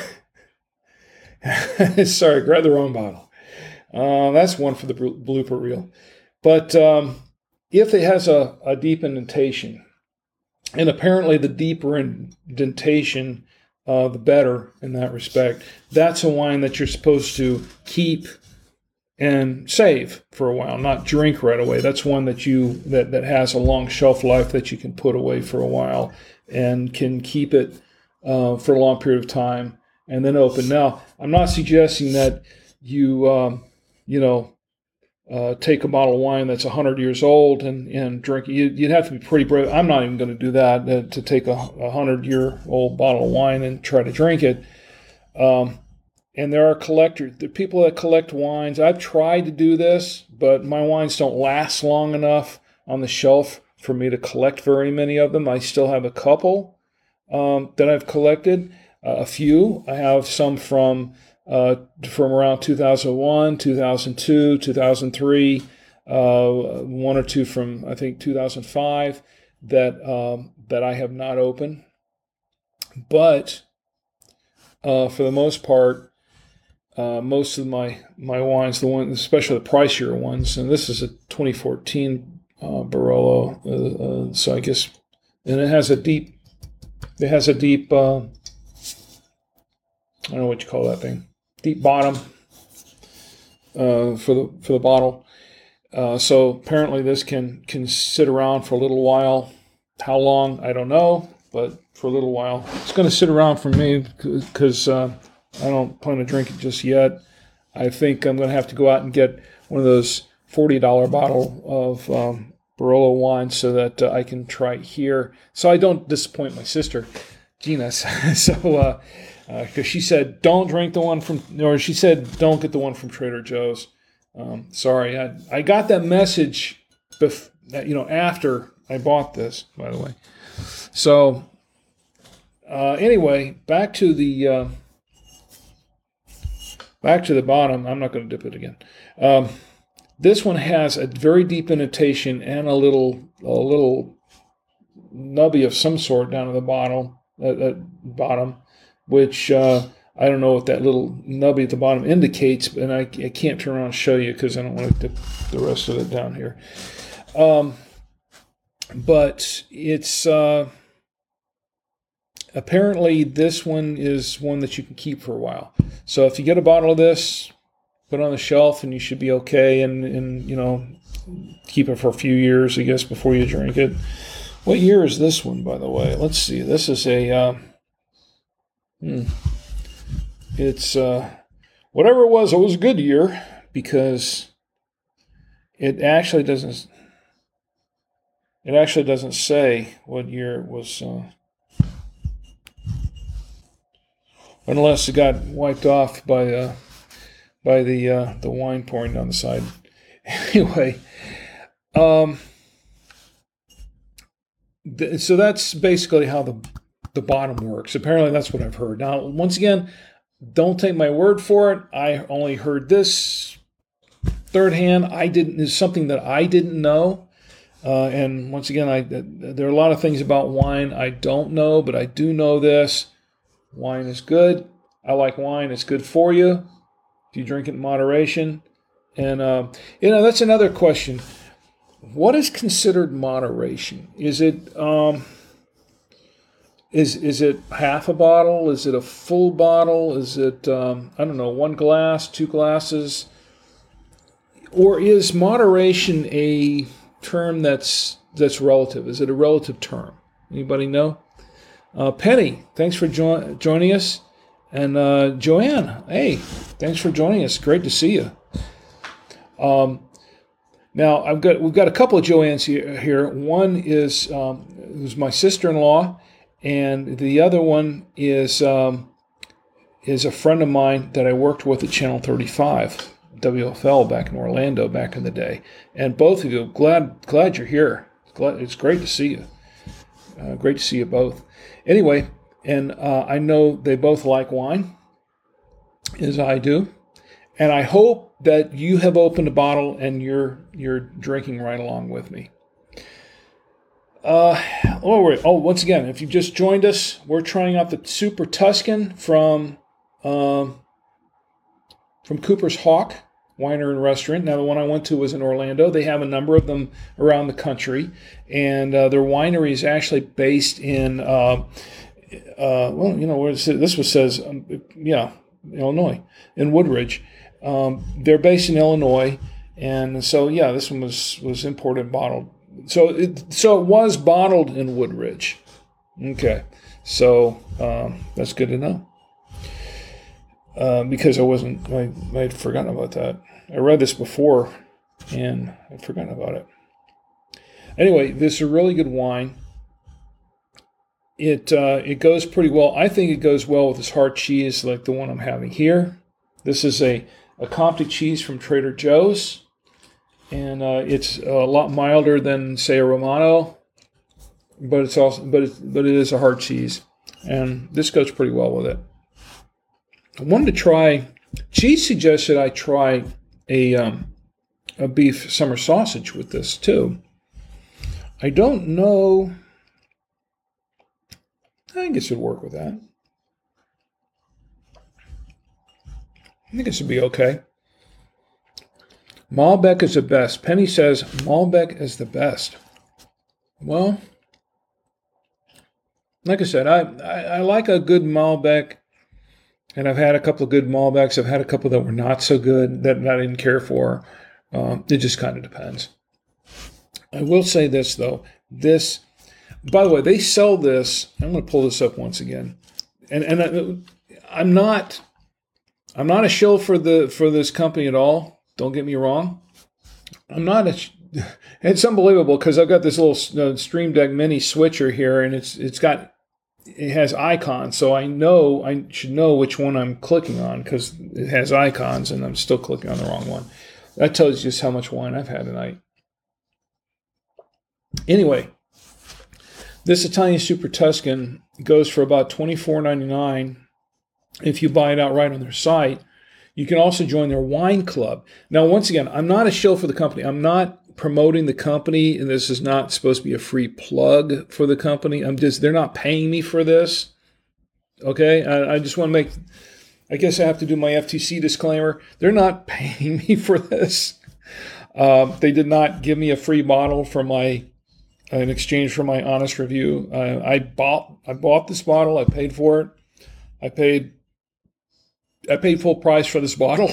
sorry, grabbed the wrong bottle. Uh, that's one for the blooper reel. But um, if it has a, a deep indentation, and apparently the deeper indentation, uh, the better in that respect, that's a wine that you're supposed to keep and save for a while, not drink right away. That's one that you that, that has a long shelf life that you can put away for a while and can keep it uh, for a long period of time and then open. Now, I'm not suggesting that you, um, you know, uh, take a bottle of wine that's one hundred years old and, and drink it. You'd have to be pretty brave. I'm not even going to do that, uh, to take a one hundred-year-old bottle of wine and try to drink it. Um, and there are collectors, the people that collect wines. I've tried to do this, but my wines don't last long enough on the shelf for me to collect very many of them. I still have a couple um, that I've collected, uh, a few. I have some from uh, from around two thousand one, two thousand two, two thousand three, uh, one or two from, I think, two thousand five that um, that I have not opened. But uh, for the most part, uh, most of my, my wines, the one, especially the pricier ones, and this is a twenty fourteen uh, Barolo, uh, uh, so I guess, and it has a deep, it has a deep, uh, I don't know what you call that thing, deep bottom uh, for the for the bottle. Uh, so apparently this can can sit around for a little while. How long, I don't know, but for a little while. It's going to sit around for me because uh, I don't plan to drink it just yet. I think I'm going to have to go out and get one of those forty dollars bottle of um, Barolo wine so that uh, I can try it here. So I don't disappoint my sister, Gina. So, uh, because uh, she said, don't drink the one from, or she said, don't get the one from Trader Joe's. Um, sorry, I, I got that message, bef- that, you know, after I bought this, by the way. So, uh, anyway, back to the uh, back to the bottom. I'm not going to dip it again. Um, this one has a very deep indentation and a little a little nubby of some sort down at the bottom. At, at bottom. Which uh, I don't know what that little nubby at the bottom indicates, and I, I can't turn around and show you because I don't want to dip the rest of it down here. Um, but it's uh, apparently this one is one that you can keep for a while. So if you get a bottle of this, put it on the shelf, and you should be okay, and, and you know, keep it for a few years, I guess, before you drink it. What year is this one, by the way? Let's see. This is a... Uh, Hmm. It's, uh, whatever it was, it was a good year because it actually doesn't, it actually doesn't say what year it was, uh, unless it got wiped off by, uh, by the, uh, the wine pouring down the side. Anyway, um, th- so that's basically how the the bottom works. Apparently that's what I've heard. Now, once again, Don't take my word for it. I only heard this third hand. I didn't. It's something that I didn't know. Uh, and once again, I there are a lot of things about wine I don't know, but I do know this. Wine is good. I like wine. It's good for you if you drink it in moderation. And, uh, you know, that's another question. What is considered moderation? Is it um, is is it half a bottle? Is it a full bottle? Is it, um, I don't know, one glass, two glasses? Or is moderation a term that's that's relative? Is it a relative term? Anybody know? Uh, Penny, thanks for jo- joining us. And uh, Joanne, hey, thanks for joining us. Great to see you. Um, now I've got we've got a couple of Joannes here. here. One is um, who's my sister-in-law, and the other one is um, is a friend of mine that I worked with at Channel thirty-five, W F L back in Orlando back in the day. And both of you, glad glad you're here. Glad, it's great to see you. Uh, great to see you both. Anyway, and uh, I know they both like wine, as I do. And I hope that you have opened a bottle and you're you're drinking right along with me. Uh, oh, wait. oh, once again, if you just joined us, we're trying out the Super Tuscan from um, from Cooper's Hawk Winery and Restaurant. Now, the one I went to was in Orlando. They have a number of them around the country, and uh, their winery is actually based in, uh, uh, well, you know, where this was says, um, yeah, Illinois, in Woodridge. Um, they're based in Illinois, and so yeah, this one was was imported and bottled. So it so it was bottled in Woodridge. Okay, so um, that's good to know. Uh, because I wasn't, I I had forgotten about that. I read this before, and I'd forgotten about it. Anyway, this is a really good wine. It uh, it goes pretty well. I think it goes well with this hard cheese like the one I'm having here. This is a a Comté cheese from Trader Joe's, and uh, it's a lot milder than, say, a Romano, but it's also but it's, but it is a hard cheese, and this goes pretty well with it. I wanted to try. Cheese suggested I try a um, a beef summer sausage with this too. I don't know. I think it should work with that. I think it should be okay. Malbec is the best. Penny says Malbec is the best. Well, like I said, I, I, I like a good Malbec, and I've had a couple of good Malbecs. I've had a couple that were not so good that I didn't care for. Um, it just kind of depends. I will say this, though. This, by the way, they sell this. I'm going to pull this up once again. And and I, I'm not... I'm not a shill for the for this company at all. Don't get me wrong. I'm not a. It's unbelievable because I've got this little uh, Stream Deck Mini switcher here, and it's it's got it has icons, so I know I should know which one I'm clicking on because it has icons, and I'm still clicking on the wrong one. That tells you just how much wine I've had tonight. Anyway, this Italian Super Tuscan goes for about twenty-four ninety-nine. If you buy it outright on their site. You can also join their wine club. Now, once again, I'm not a shill for the company. I'm not promoting the company, and this is not supposed to be a free plug for the company. I'm just, they're not paying me for this. Okay? I, I just want to make, I guess I have to do my F T C disclaimer. They're not paying me for this. Uh, they did not give me a free bottle for my, in exchange for my honest review. Uh, I bought, I bought this bottle. I paid for it. I paid I paid full price for this bottle.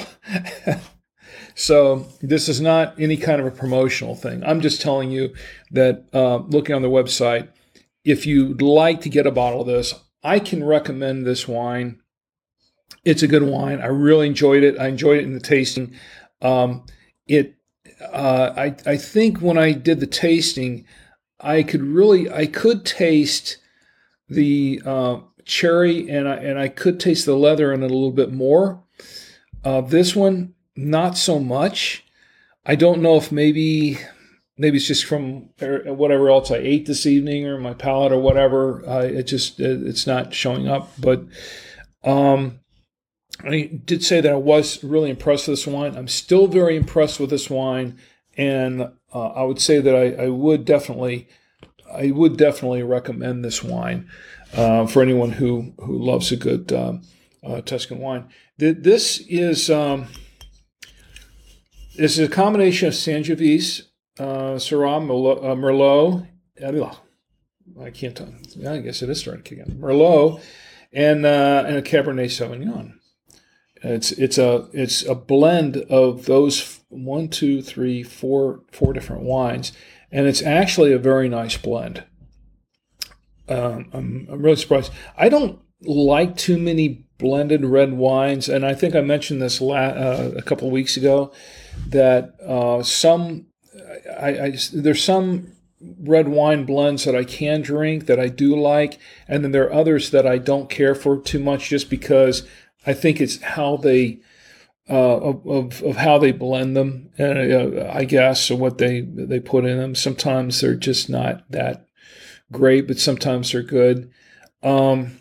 So this is not any kind of a promotional thing. I'm just telling you that uh, looking on their website, if you'd like to get a bottle of this, I can recommend this wine. It's a good wine. I really enjoyed it. I enjoyed it in the tasting. Um, it. Uh, I I think when I did the tasting, I could really I could taste the uh, cherry, and I, and I could taste the leather in it a little bit more. Uh, this one, not so much. I don't know if maybe maybe it's just from whatever else I ate this evening or my palate or whatever. Uh, it just it's not showing up. But um, I did say that I was really impressed with this wine. I'm still very impressed with this wine, and uh, I would say that I, I would definitely, I would definitely recommend this wine uh, for anyone who who loves a good um, uh, Tuscan wine. This is um, this is a combination of Sangiovese, uh, Syrah, Merlot, Merlot. I can't tell. Yeah, I guess it is starting to kick in. Merlot and uh, and a Cabernet Sauvignon. It's it's a it's a blend of those one, two, three, four four different wines, and it's actually a very nice blend. Um, I'm I'm really surprised. I don't like too many blended red wines, and I think I mentioned this la- uh, a couple of weeks ago that uh, some I, I there's some red wine blends that I can drink that I do like, and then there are others that I don't care for too much just because I think it's how they uh, of, of of how they blend them, uh, I guess, or what they they put in them. Sometimes they're just not that great, but sometimes they're good. Um,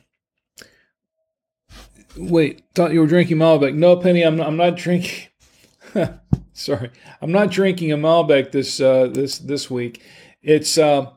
wait, thought you were drinking Malbec. No, Penny, I'm not, I'm not drinking. Sorry, I'm not drinking a Malbec this uh, this this week. It's uh,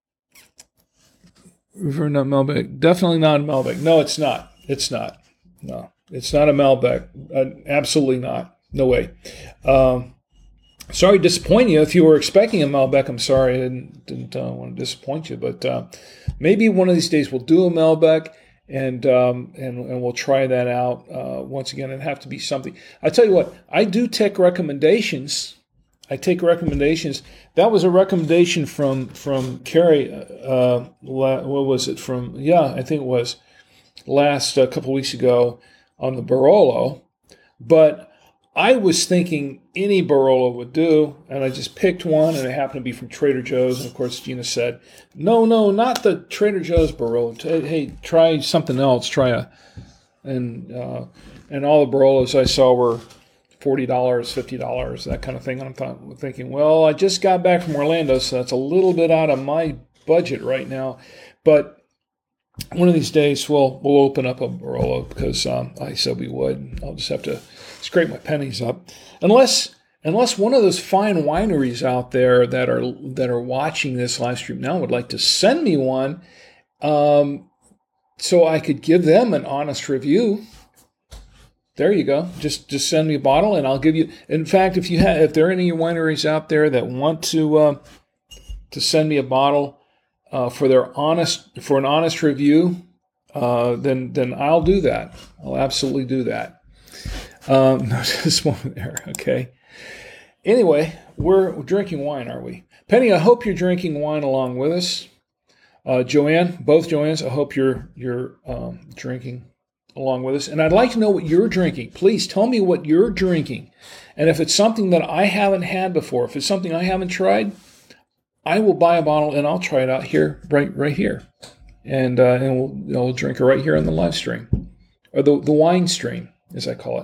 not Malbec. Definitely not a Malbec. No, it's not. It's not. No, it's not a Malbec. Uh, absolutely not. No way. Um, sorry to disappoint you. If you were expecting a Malbec, I'm sorry. I didn't, didn't uh, want to disappoint you. But uh, maybe one of these days we'll do a Malbec, and um, and, and we'll try that out uh, once again. It'd have to be something. I tell you what, I do take recommendations. I take recommendations. That was a recommendation from, from Carrie. Uh, what was it from? Yeah, I think it was. last a uh, couple weeks ago on the Barolo, but I was thinking any Barolo would do, and I just picked one, and it happened to be from Trader Joe's, and of course Gina said, no, no, not the Trader Joe's Barolo. Hey, try something else. Try a, and uh, and all the Barolos I saw were forty dollars, fifty dollars, that kind of thing. And I'm thinking, well, I just got back from Orlando, so that's a little bit out of my budget right now, but one of these days, we'll we'll open up a Barolo because um, I said we would. I'll just have to scrape my pennies up, unless unless one of those fine wineries out there that are that are watching this live stream now would like to send me one, um, so I could give them an honest review. There you go. Just just send me a bottle, and I'll give you. In fact, if you have, if there are any wineries out there that want to uh, to send me a bottle. Uh, for their honest, for an honest review, uh, then then I'll do that. I'll absolutely do that. Um, no, just one there, okay. Anyway, we're, we're drinking wine, are we? Penny, I hope you're drinking wine along with us. Uh, Joanne, both Joannes, I hope you're you're um, drinking along with us. And I'd like to know what you're drinking. Please tell me what you're drinking, and if it's something that I haven't had before, if it's something I haven't tried, I will buy a bottle and I'll try it out here, right, right here, and uh, and we'll, you know, we'll drink it right here on the live stream, or the the wine stream, as I call it.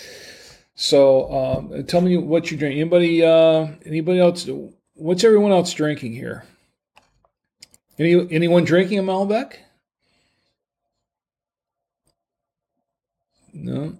So, um, tell me what you're drinking. Anybody, uh, anybody else? What's everyone else drinking here? Any anyone drinking a Malbec? No,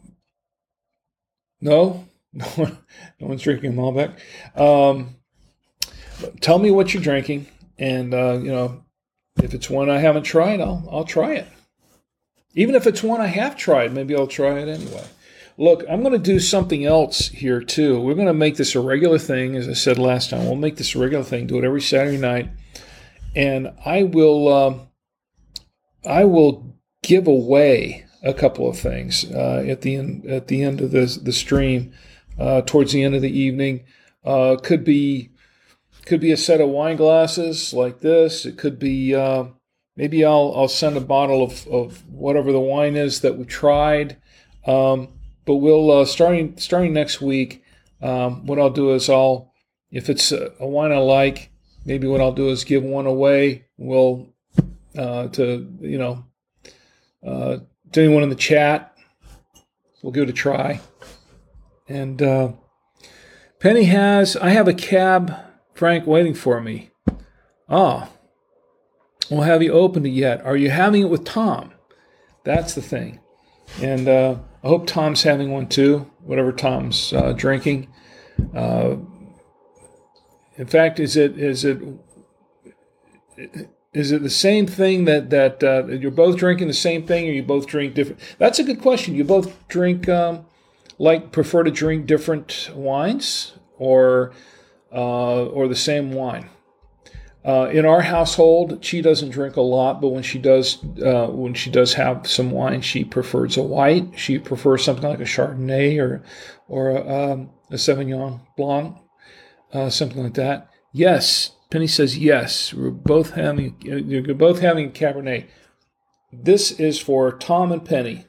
no, no one, no one's drinking a Malbec. Um, Tell me what you're drinking, and uh, you know, if it's one I haven't tried, I'll I'll try it. Even if it's one I have tried, maybe I'll try it anyway. Look, I'm going to do something else here too. We're going to make this a regular thing, as I said last time. We'll make this a regular thing. Do it every Saturday night, and I will uh, I will give away a couple of things uh, at the end at the end of the the stream, uh, towards the end of the evening. Uh, could be. Could be a set of wine glasses like this. It could be, uh, maybe I'll I'll send a bottle of, of whatever the wine is that we tried. Um, but we'll, uh, starting starting next week, um, what I'll do is I'll, if it's a, a wine I like, maybe what I'll do is give one away. We'll, uh, to, you know, uh, to anyone in the chat, we'll give it a try. And uh, Penny has, I have a cab, Frank, waiting for me. Ah, well, have you opened it yet? Are you having it with Tom? That's the thing. And uh, I hope Tom's having one too, whatever Tom's uh, drinking. Uh, in fact, is it is it is it the same thing that that uh, you're both drinking the same thing, or you both drink different? That's a good question. You both drink um, like prefer to drink different wines, or uh, or the same wine. Uh, in our household, she doesn't drink a lot, but when she does, uh, when she does have some wine, she prefers a white. She prefers something like a Chardonnay or, or a, um, a Sauvignon Blanc, uh, something like that. Yes, Penny says yes. We're both having, you're both having a Cabernet. This is for Tom and Penny.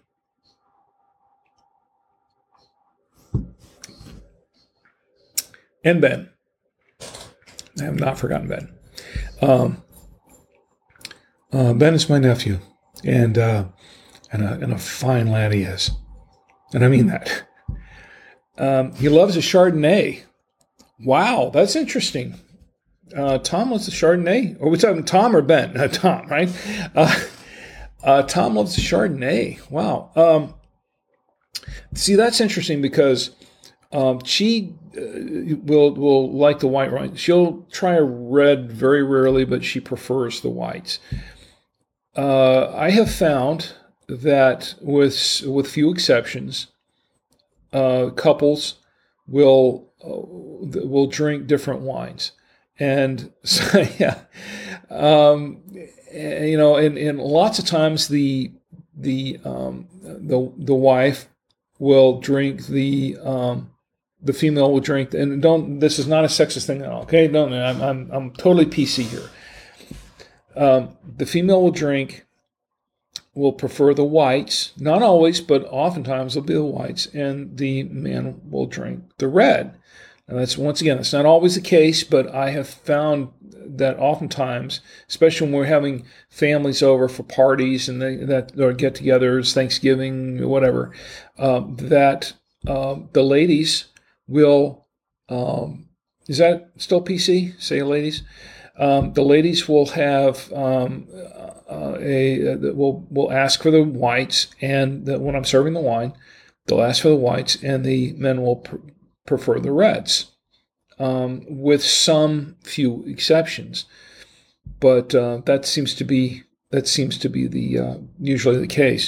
And Ben. I have not forgotten Ben. Um, uh, Ben is my nephew, and uh, and, a, and a fine lad he is, and I mean that. Um, he loves a Chardonnay. Wow, that's interesting. Uh, Tom loves a Chardonnay. Or we talking Tom or Ben? Uh, Tom, right? Uh, uh, Tom loves a Chardonnay. Wow. Um, see, that's interesting because um, she. Uh, will will like the white wine. She'll try a red very rarely, but she prefers the whites. Uh, I have found that with with few exceptions, uh, couples will uh, will drink different wines, and so yeah, um, you know, and, and lots of times the the um, the the wife will drink the um, the female will drink, and don't. This is not a sexist thing at all. Okay, no, no, I'm I'm I'm totally P C here. Um, the female will drink, will prefer the whites. Not always, but oftentimes it'll be the whites, and the man will drink the red. And that's once again, it's not always the case, but I have found that oftentimes, especially when we're having families over for parties and they, that or get-togethers, Thanksgiving, whatever, uh, that uh, the ladies will, um, is that still P C? Say ladies. Um, the ladies will have um, uh, a, a will will ask for the whites, and the, when I'm serving the wine, they'll ask for the whites, and the men will pr- prefer the reds, um, with some few exceptions. But uh, that seems to be that seems to be the uh, usually the case.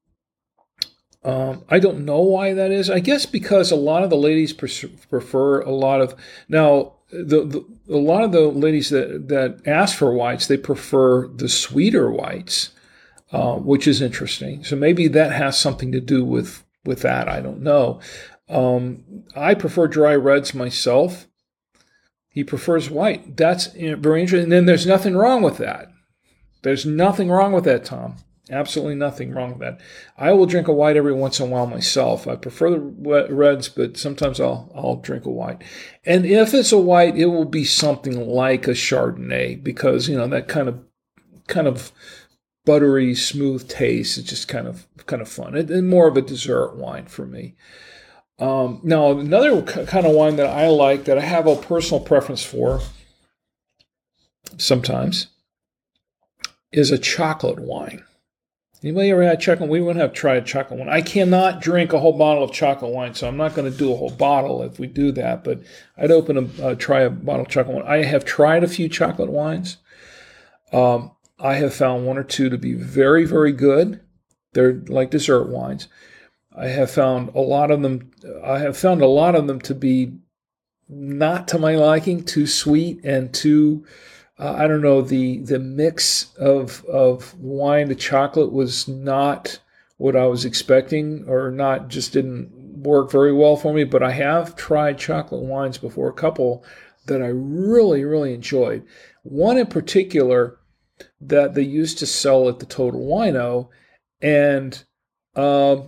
Um, I don't know why that is. I guess because a lot of the ladies prefer a lot of now. The, the a lot of the ladies that, that ask for whites, they prefer the sweeter whites, uh, which is interesting. So maybe that has something to do with with that. I don't know. Um, I prefer dry reds myself. He prefers white. That's very interesting. And then there's nothing wrong with that. There's nothing wrong with that, Tom. Absolutely nothing wrong with that. I will drink a white every once in a while myself. I prefer the reds, but sometimes I'll I'll drink a white. And if it's a white, it will be something like a Chardonnay because, you know, that kind of kind of buttery, smooth taste is just kind of kind of fun. And more of a dessert wine for me. Um, now, another kind of wine that I like that I have a personal preference for sometimes is a chocolate wine. Anybody ever had chocolate? We wouldn't have tried chocolate wine. I cannot drink a whole bottle of chocolate wine, so I'm not going to do a whole bottle if we do that. But I'd open a uh, try a bottle of chocolate wine. I have tried a few chocolate wines. Um, I have found one or two to be very, very good. They're like dessert wines. I have found a lot of them. I have found a lot of them to be not to my liking, too sweet and too. Uh, I don't know, the the mix of of wine to chocolate was not what I was expecting, or not, just didn't work very well for me. But I have tried chocolate wines before, a couple that I really, really enjoyed. One in particular that they used to sell at the Total Wino, and uh,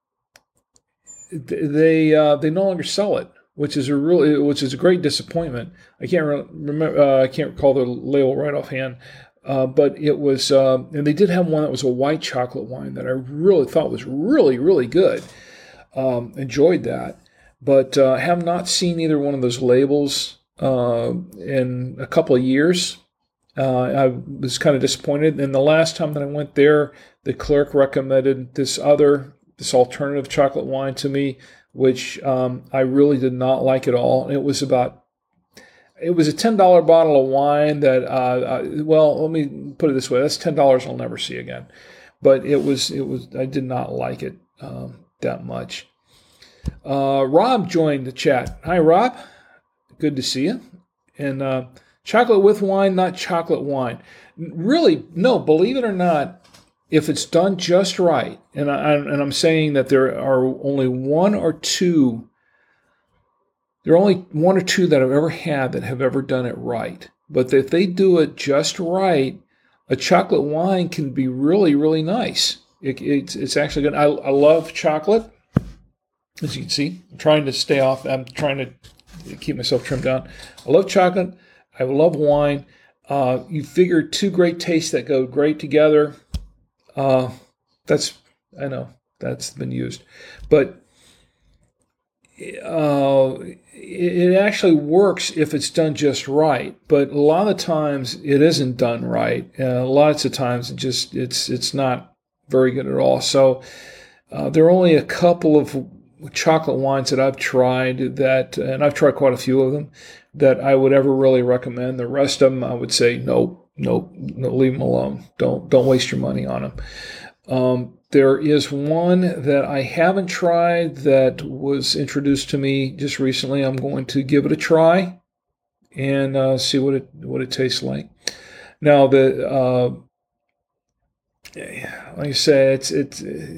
they uh, they no longer sell it, which is a really, which is a great disappointment. I can't re- remember, uh, I can't recall the label right offhand, uh, but it was, uh, and they did have one that was a white chocolate wine that I really thought was really, really good. Um, enjoyed that, but uh, have not seen either one of those labels uh, in a couple of years. Uh, I was kind of disappointed. And the last time that I went there, the clerk recommended this other this alternative chocolate wine to me, which um, I really did not like at all. It was about It was a ten dollar bottle of wine that, uh, uh, well, let me put it this way. That's ten dollars I'll never see again. But it was, it was. I did not like it um, that much. Uh, Rob joined the chat. Hi, Rob. Good to see you. And uh, chocolate with wine, not chocolate wine. Really, no, believe it or not, if it's done just right, and, I, and I'm saying that there are only one or two There are only one or two that I've ever had that have ever done it right. But if they do it just right, a chocolate wine can be really, really nice. It, it's, it's actually good. I, I love chocolate. As you can see, I'm trying to stay off. I'm trying to keep myself trimmed down. I love chocolate. I love wine. Uh, you figure two great tastes that go great together. Uh, that's, I know, that's been used. But Uh, it actually works if it's done just right, but a lot of times it isn't done right. Uh, lots of times it just it's it's not very good at all. So uh, there are only a couple of chocolate wines that I've tried that, and I've tried quite a few of them, that I would ever really recommend. The rest of them, I would say nope, nope, no, leave them alone. Don't don't waste your money on them. Um, There is one that I haven't tried that was introduced to me just recently. I'm going to give it a try and uh, see what it what it tastes like. Now, the uh, like I say, it's it's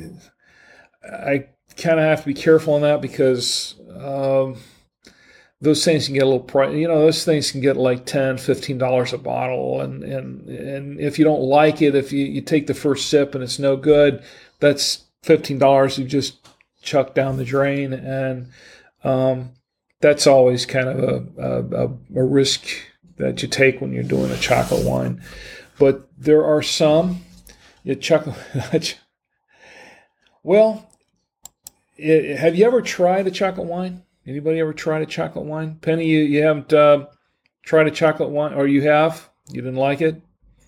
I kind of have to be careful on that because um, those things can get a little price. You know, those things can get like ten dollars, fifteen dollars a bottle, and and and if you don't like it, if you, you take the first sip and it's no good, that's fifteen dollars you just chuck down the drain, and um, that's always kind of a, a, a risk that you take when you're doing a chocolate wine. But there are some, you chocolate. Well, it, have you ever tried a chocolate wine? Anybody ever tried a chocolate wine? Penny, you, you haven't uh, tried a chocolate wine, or you have? You didn't like it?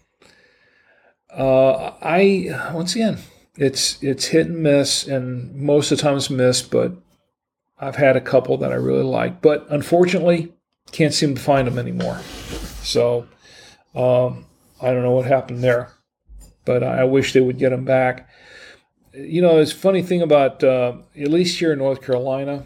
Uh, I, once again, It's it's hit and miss, and most of the time it's missed, but I've had a couple that I really like. But unfortunately, can't seem to find them anymore. So um, I don't know what happened there, but I wish they would get them back. You know, it's a funny thing about, uh, at least here in North Carolina,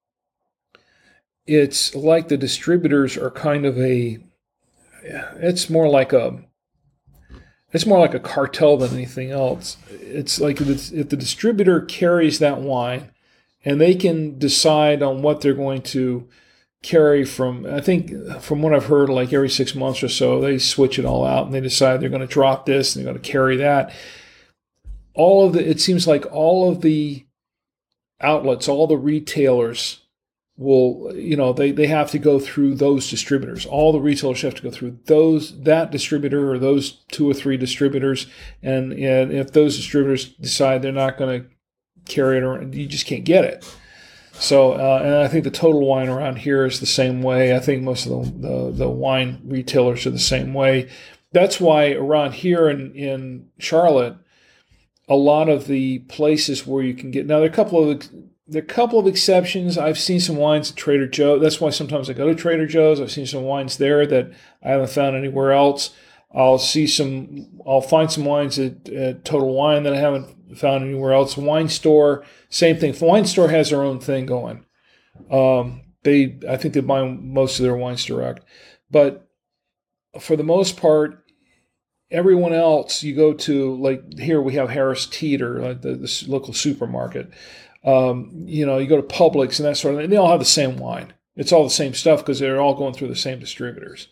it's like the distributors are kind of a, it's more like a, It's more like a cartel than anything else. It's like if the distributor carries that wine and they can decide on what they're going to carry from, I think from what I've heard, like every six months or so, they switch it all out and they decide they're going to drop this and they're going to carry that. All of the, it seems like all of the outlets, all the retailers will, you know, they, they have to go through those distributors. All the retailers have to go through those, that distributor or those two or three distributors. And, and if those distributors decide they're not going to carry it around, you just can't get it. So, uh, and I think the Total Wine around here is the same way. I think most of the, the, the wine retailers are the same way. That's why around here in, in Charlotte, a lot of the places where you can get, now there are a couple of There are a couple of exceptions. I've seen some wines at Trader Joe. That's why sometimes I go to Trader Joe's. I've seen some wines there that I haven't found anywhere else. I'll see some, I'll find some wines at, at Total Wine that I haven't found anywhere else. Wine store, same thing. Wine store has their own thing going. Um, they, I think they buy most of their wines direct. But for the most part, everyone else, you go to, like here we have Harris Teeter, like the, the local supermarket. Um, you know, you go to Publix and that sort of thing, and they all have the same wine. It's all the same stuff because they're all going through the same distributors.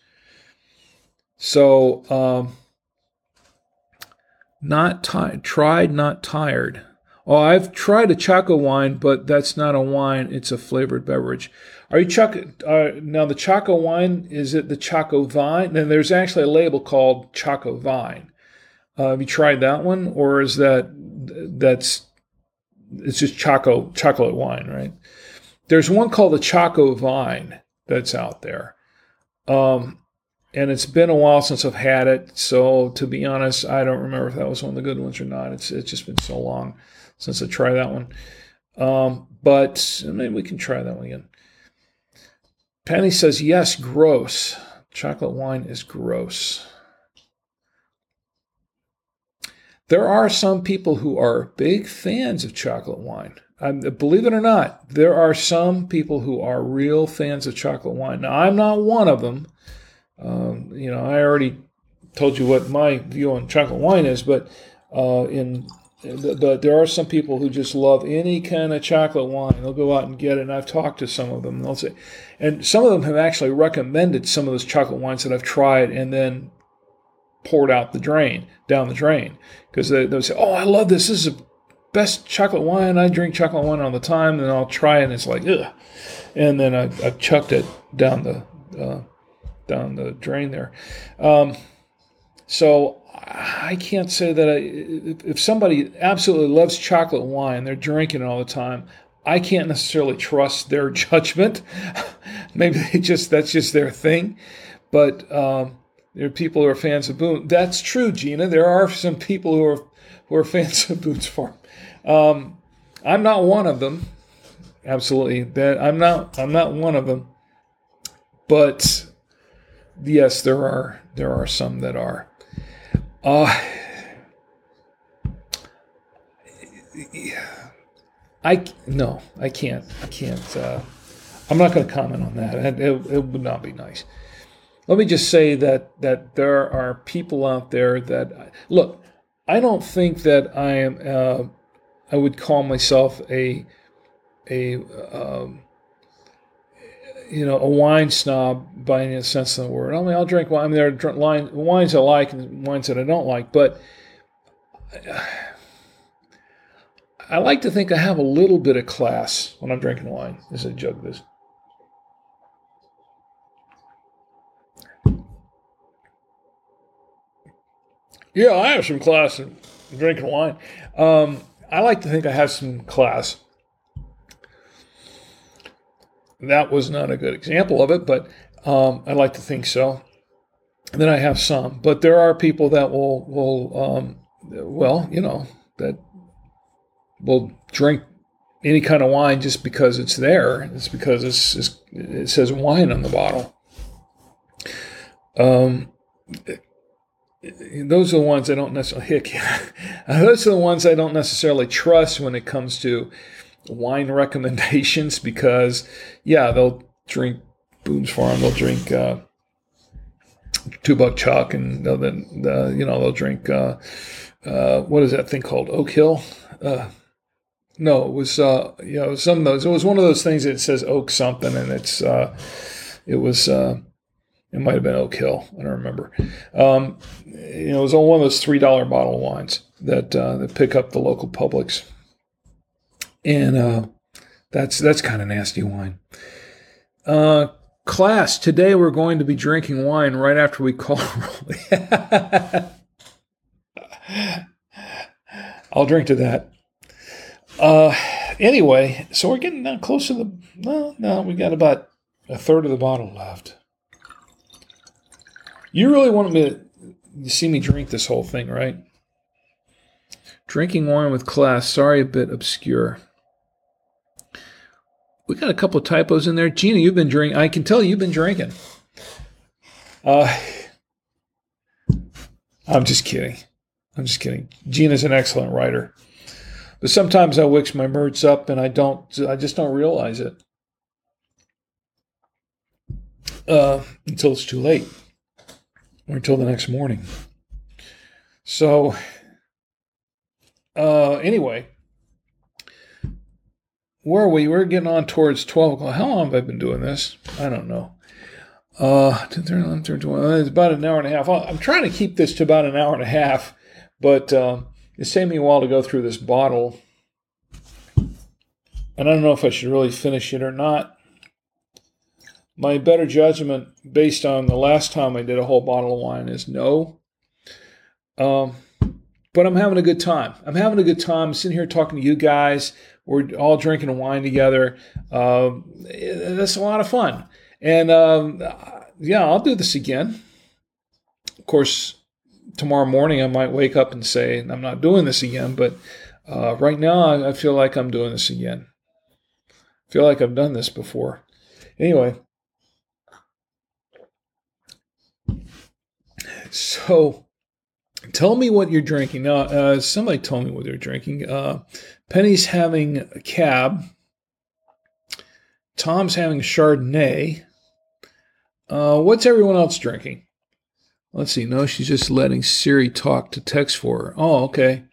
So, um, not t- tried, not tired. Oh, I've tried a Choco wine, but that's not a wine. It's a flavored beverage. Are you Choco? Uh, now, the Choco wine, is it the Choco Vine? And there's actually a label called Choco Vine. Uh, have you tried that one? Or is that, that's, it's just Choco, chocolate wine, right? There's one called the Choco Vine that's out there. Um, and it's been a while since I've had it. So to be honest, I don't remember if that was one of the good ones or not. It's it's just been so long. since I tried that one. Um, but maybe we can try that one again. Penny says, yes, gross. Chocolate wine is gross. There are some people who are big fans of chocolate wine. Um, believe it or not, there are some people who are real fans of chocolate wine. Now, I'm not one of them. Um, you know, I already told you what my view on chocolate wine is, but uh, in but there are some people who just love any kind of chocolate wine. They'll go out and get it, and I've talked to some of them. And they'll say, and some of them have actually recommended some of those chocolate wines that I've tried, and then poured out the drain, down the drain, because they, they'll say, "Oh, I love this. This is the best chocolate wine. I drink chocolate wine all the time." And then I'll try it, and it's like, ugh, and then I, I've chucked it down the uh, down the drain there. Um, so I can't say that I, if somebody absolutely loves chocolate wine, they're drinking it all the time, I can't necessarily trust their judgment. Maybe they just that's just their thing. But um, there are people who are fans of Boone. That's true, Gina. There are some people who are who are fans of Boone's Farm. Um, I'm not one of them. Absolutely, that I'm not. I'm not one of them. But yes, there are there are some that are. Uh, I no, I can't. I can't. Uh, I'm not going to comment on that. It, it, it would not be nice. Let me just say that that there are people out there that look. I don't think that I am. Uh, I would call myself a a um, you know a wine snob by any sense of the word. I mean, I'll drink wine. I mean, there are wine, wines I like and wines that I don't like, but I like to think I have a little bit of class when I'm drinking wine. As I jug this. Yeah, I have some class in drinking wine. Um, I like to think I have some class. That was not a good example of it, but um, I like to think so. Then I have some, but there are people that will will um, well, you know, that will drink any kind of wine just because it's there. It's because it's, it's it says wine on the bottle. Um. Those are the ones I don't necessarily those are the ones I don't necessarily trust when it comes to wine recommendations, because yeah, they'll drink Boone's Farm, they'll drink uh, Two Buck Chuck, and they'll then uh, you know they'll drink uh, uh, what is that thing called, Oak Hill? Uh, no, it was uh, you know some of those. It was one of those things that says Oak something, and it's uh, it was. Uh, It might have been Oak Hill. I don't remember. Um, you know, it was on one of those three dollar bottle wines that uh, that pick up the local Publix, and uh, that's that's kind of nasty wine. Uh, class, today we're going to be drinking wine right after we call. I'll drink to that. Uh, anyway, so we're getting down close to the. No, no, we got about a third of the bottle left. You really wanted me to see me drink this whole thing, right? Drinking wine with class. Sorry, a bit obscure. We got a couple of typos in there. Gina, you've been drinking. I can tell you've been drinking. Uh, I'm just kidding. I'm just kidding. Gina's an excellent writer. But sometimes I wix my words up and I don't, I just don't realize it. Uh, until it's too late. Or until the next morning. So, uh, anyway, where are we? We're getting on towards twelve o'clock. How long have I been doing this? I don't know. Uh, it's about an hour and a half. I'm trying to keep this to about an hour and a half, but uh, it's taking me a while to go through this bottle. And I don't know if I should really finish it or not. My better judgment, based on the last time I did a whole bottle of wine, is no. Um, but I'm having a good time. I'm having a good time. I'm sitting here talking to you guys. We're all drinking a wine together. Um, that's a lot of fun. And um, yeah, I'll do this again. Of course, tomorrow morning I might wake up and say I'm not doing this again. But Uh, right now, I, I feel like I'm doing this again. I feel like I've done this before. Anyway, so tell me what you're drinking. Now, uh, somebody told me what they're drinking. Uh, Penny's having a cab. Tom's having a Chardonnay. Uh, what's everyone else drinking? Let's see. No, she's just letting Siri talk to text for her. Oh, okay.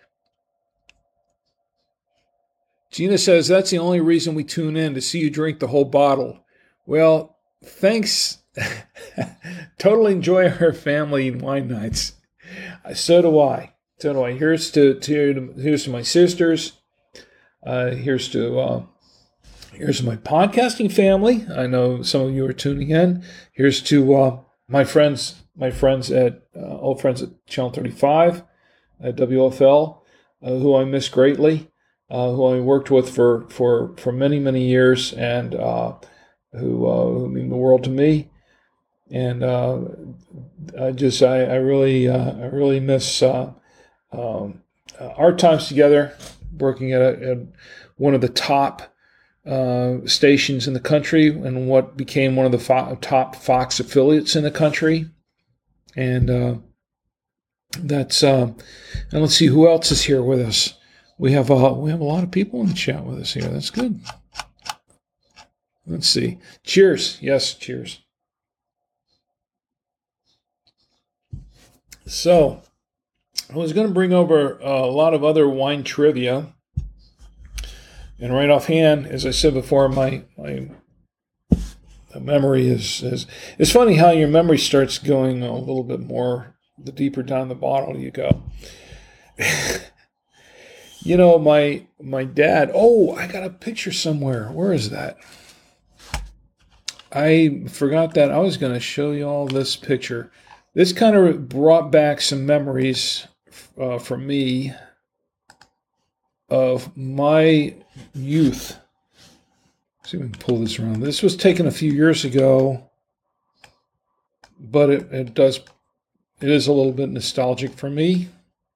Gina says, that's the only reason we tune in, to see you drink the whole bottle. Well, thanks. Totally enjoy our family wine nights. So do I. So do I. Here's to, to here's to my sisters. Uh, here's to uh, here's to my podcasting family. I know some of you are tuning in. Here's to uh, my friends, my friends at uh, old friends at Channel thirty-five, at W F L, uh, who I miss greatly, uh, who I worked with for for for many many years, and uh, who uh, who mean the world to me. And uh, I just, I, I really, uh, I really miss uh, um, our times together, working at, a, at one of the top uh, stations in the country, and what became one of the fo- top Fox affiliates in the country. And uh, that's, uh, and let's see who else is here with us. We have a, we have a lot of people in the chat with us here. That's good. Let's see. Cheers. Yes, cheers. So, I was going to bring over a lot of other wine trivia, and right offhand, as I said before, my my memory is, is it's funny how your memory starts going a little bit more the deeper down the bottle you go. You know, my my dad. Oh, I got a picture somewhere. Where is that? I forgot that I was going to show you all this picture. This kind of brought back some memories uh, for me of my youth. Let's see if we can pull this around. This was taken a few years ago, but it, it does, it is a little bit nostalgic for me.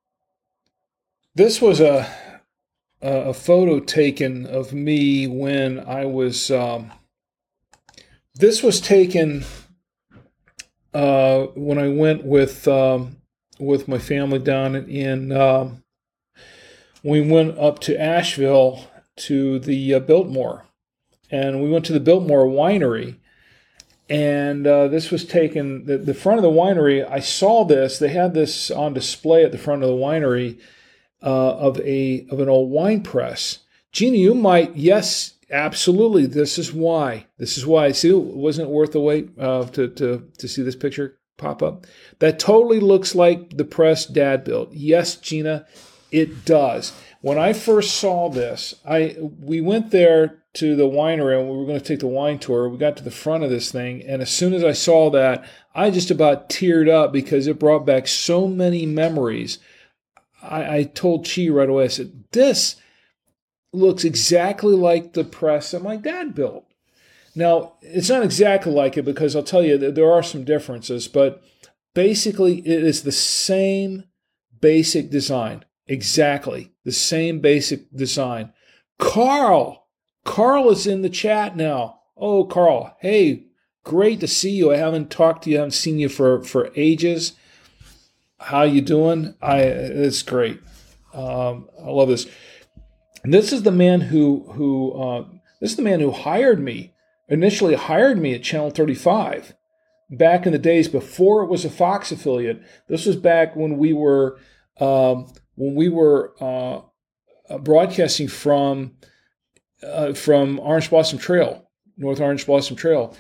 This was a a photo taken of me when I was. Um, this was taken. Uh, when I went with um, with my family down in, um, we went up to Asheville to the uh, Biltmore, and we went to the Biltmore Winery, and uh, this was taken, the, the front of the winery, I saw this, they had this on display at the front of the winery uh, of a of an old wine press. Gina, you might, yes, absolutely. This is why. This is why. See, wasn't it worth the wait uh, to, to, to see this picture pop up? That totally looks like the press Dad built. Yes, Gina, it does. When I first saw this, I we went there to the winery and we were going to take the wine tour. We got to the front of this thing, and as soon as I saw that, I just about teared up because it brought back so many memories. I, I told Chi right away, I said, this looks exactly like the press that my dad built. Now, it's not exactly like it because I'll tell you that there are some differences, but basically it is the same basic design. Exactly. The same basic design. Carl! Carl is in the chat now. Oh, Carl. Hey, great to see you. I haven't talked to you. I haven't seen you for, for ages. How you doing? I It's great. Um, I love this. And this is the man who who uh, this is the man who hired me, initially hired me at Channel thirty-five back in the days before it was a Fox affiliate. This was back when we were um, when we were uh, broadcasting from uh, from Orange Blossom Trail, North Orange Blossom Trail.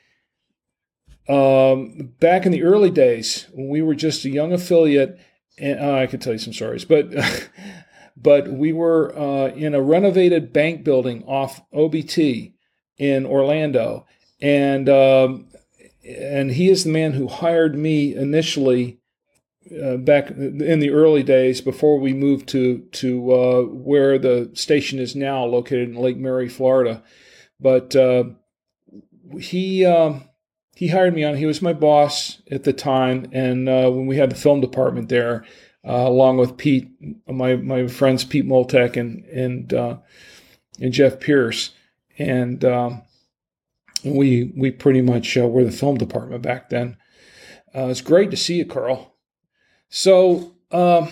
Um, back in the early days when we were just a young affiliate, and uh, I could tell you some stories, but. But we were uh, in a renovated bank building off O B T in Orlando, and um, and he is the man who hired me initially uh, back in the early days before we moved to to uh, where the station is now, located in Lake Mary, Florida. But uh, he um, he hired me on. He was my boss at the time, and uh, when we had the film department there. uh, along with Pete, my my friends Pete Moltek and and uh, and Jeff Pierce, and um, we we pretty much uh, were the film department back then. Uh, it's great to see you, Carl. So. Um,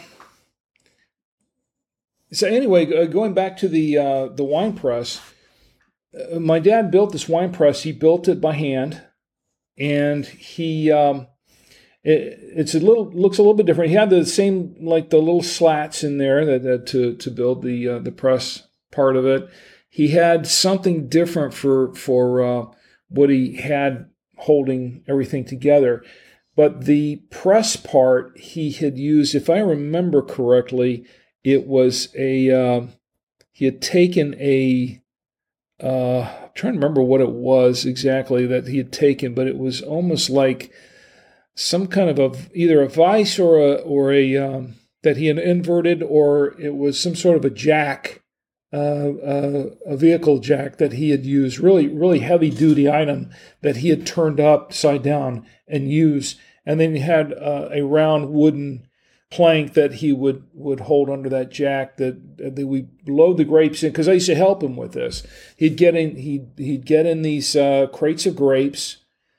So anyway, going back to the uh, the wine press, uh, my dad built this wine press. He built it by hand, and he um, it, it's a little looks a little bit different. He had the same like the little slats in there that, that to to build the uh, the press part of it. He had something different for for uh, what he had holding everything together. But the press part he had used, if I remember correctly, it was a, uh, he had taken a, uh, I'm trying to remember what it was exactly that he had taken, but it was almost like some kind of a, either a vise or a, or a, um, that he had inverted, or it was some sort of a jack, uh, uh, a vehicle jack that he had used, really, really heavy duty item that he had turned upside down and used. And then he had uh, a round wooden plank that he would, would hold under that jack that, that we load the grapes in, because I used to help him with this. He'd get in he'd, he'd get in these uh, crates of grapes,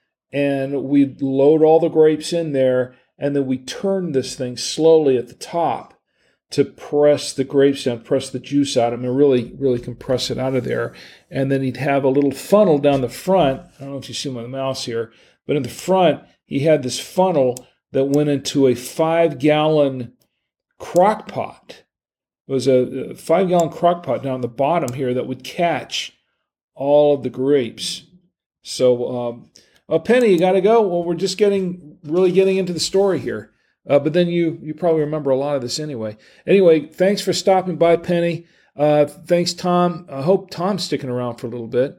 and we'd load all the grapes in there, and then we turn this thing slowly at the top to press the grapes down, press the juice out of them, and really, really compress it out of there. And then he'd have a little funnel down the front. I don't know if you see my mouse here, but in the front, he had this funnel that went into a five-gallon crock pot. It was a five-gallon crock pot down the bottom here that would catch all of the grapes. So, um, oh, Penny, you got to go? Well, we're just getting really getting into the story here. Uh, but then you you probably remember a lot of this anyway. Anyway, thanks for stopping by, Penny. Uh, thanks, Tom. I hope Tom's sticking around for a little bit.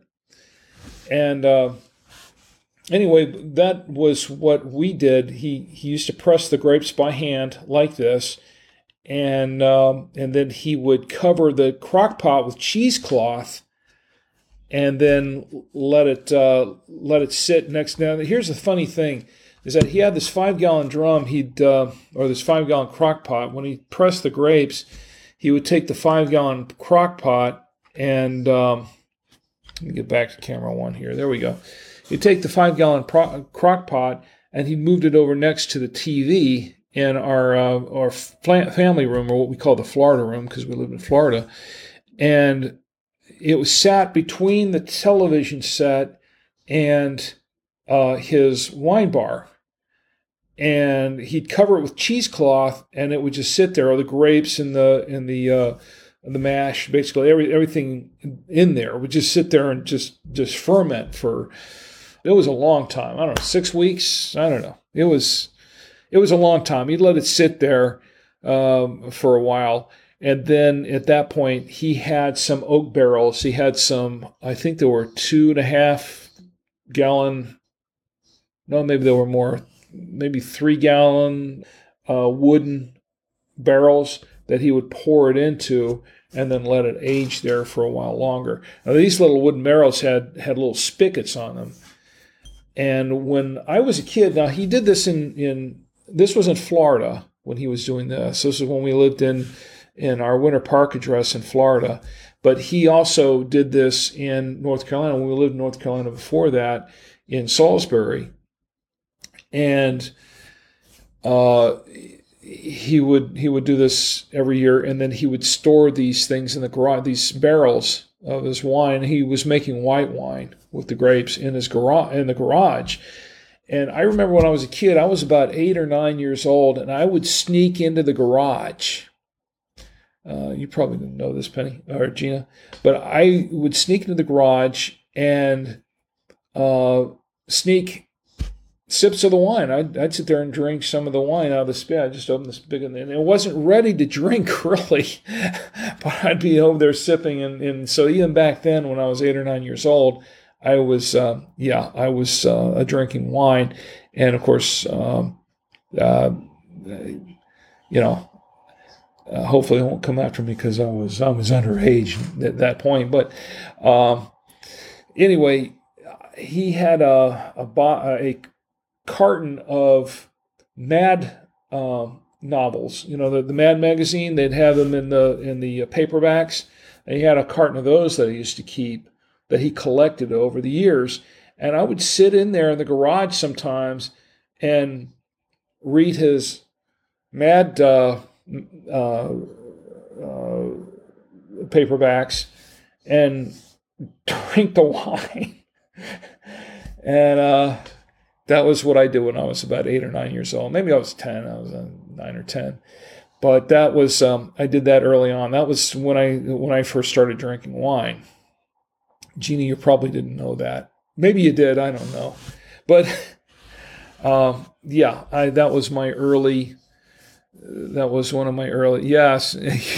And... Uh, Anyway, that was what we did. He he used to press the grapes by hand like this, and um, and then he would cover the crock pot with cheesecloth, and then let it uh, let it sit next. Now, here's the funny thing: is that he had this five gallon drum. He'd uh, or this five gallon crock pot. When he pressed the grapes, he would take the five gallon crock pot and um, let me get back to camera one here. There we go. He'd take the five-gallon pro- crock pot, and he moved it over next to the T V in our uh, our family room, or what we call the Florida room, because we live in Florida. And it was sat between the television set and uh, his wine bar. And he'd cover it with cheesecloth, and it would just sit there, or the grapes and the and the uh, the mash, basically every everything in there would just sit there and just just ferment for. It was a long time. I don't know, six weeks. I don't know. It was, it was a long time. He'd let it sit there um, for a while, and then at that point, he had some oak barrels. He had some. I think there were two and a half gallon. No, maybe there were more. Maybe three gallon uh, wooden barrels that he would pour it into, and then let it age there for a while longer. Now, these little wooden barrels had had little spigots on them. And when I was a kid, now he did this in, in this was in Florida when he was doing this. This is when we lived in, in our Winter Park address in Florida. But he also did this in North Carolina. When we lived in North Carolina before that, in Salisbury. And uh, he would he would do this every year, and then he would store these things in the garage, these barrels of his wine. He was making white wine with the grapes in his garage, in the garage. And I remember when I was a kid, I was about eight or nine years old, and I would sneak into the garage. Uh, you probably didn't know this, Penny or Gina, but I would sneak into the garage and uh, sneak sips of the wine. I'd, I'd sit there and drink some of the wine out of the spit. I just opened this big, and it wasn't ready to drink really, but I'd be over there sipping. And, and so even back then, when I was eight or nine years old, I was, uh, yeah, I was uh, drinking wine. And of course, um, uh, you know, uh, hopefully it won't come after me because I was, I was underage at that point. But um, anyway, he had a, a, a carton of Mad, um, novels. You know, the, the Mad magazine, they'd have them in the in the uh, paperbacks. And he had a carton of those that he used to keep, that he collected over the years. And I would sit in there in the garage sometimes and read his Mad uh, uh, uh, paperbacks and drink the wine. and uh, that was what I did when I was about eight or nine years old. Maybe I was ten. I was uh, nine or ten. But that was um, I did that early on. That was when I when I first started drinking wine. Gina, you probably didn't know that. Maybe you did. I don't know. But um, yeah, I, that was my early. That was one of my early. Yes,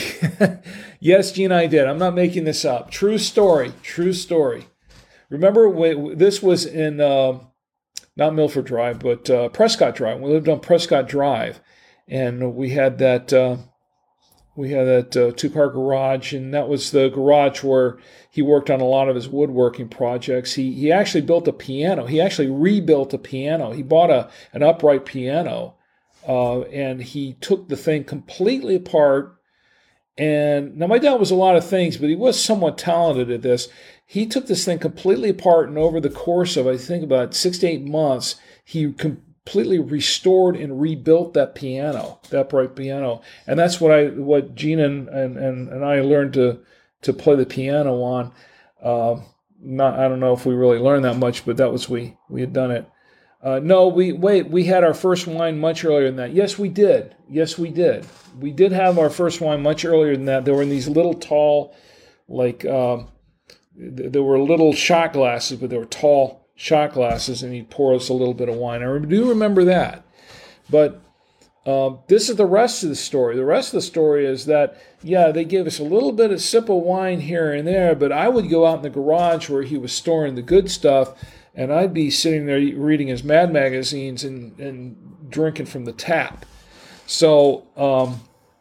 yes, Gina, I did. I'm not making this up. True story. True story. Remember, we, this was in uh, not Milford Drive, but uh, Prescott Drive. We lived on Prescott Drive. And we had that uh, we had that uh, two-car garage, and that was the garage where he worked on a lot of his woodworking projects. He he actually built a piano. He actually rebuilt a piano. He bought a an upright piano, uh, and he took the thing completely apart. And now my dad was a lot of things, but he was somewhat talented at this. He took this thing completely apart, and over the course of I think about six to eight months, he com- completely restored and rebuilt that piano, that upright piano. And that's what I, what Gina and, and, and I learned to, to play the piano on. Uh, not, I don't know if we really learned that much, but that was, we, we had done it. Uh, no, we, wait, we had our first wine much earlier than that. Yes, we did. Yes, we did. We did have our first wine much earlier than that. There were in these little tall, like, um, there were little shot glasses, but they were tall shot glasses, and he'd pour us a little bit of wine. I do remember that. But um, this is the rest of the story. The rest of the story is that, yeah, they gave us a little bit of sip of wine here and there, but I would go out in the garage where he was storing the good stuff, and I'd be sitting there reading his Mad magazines and, and drinking from the tap. So, um,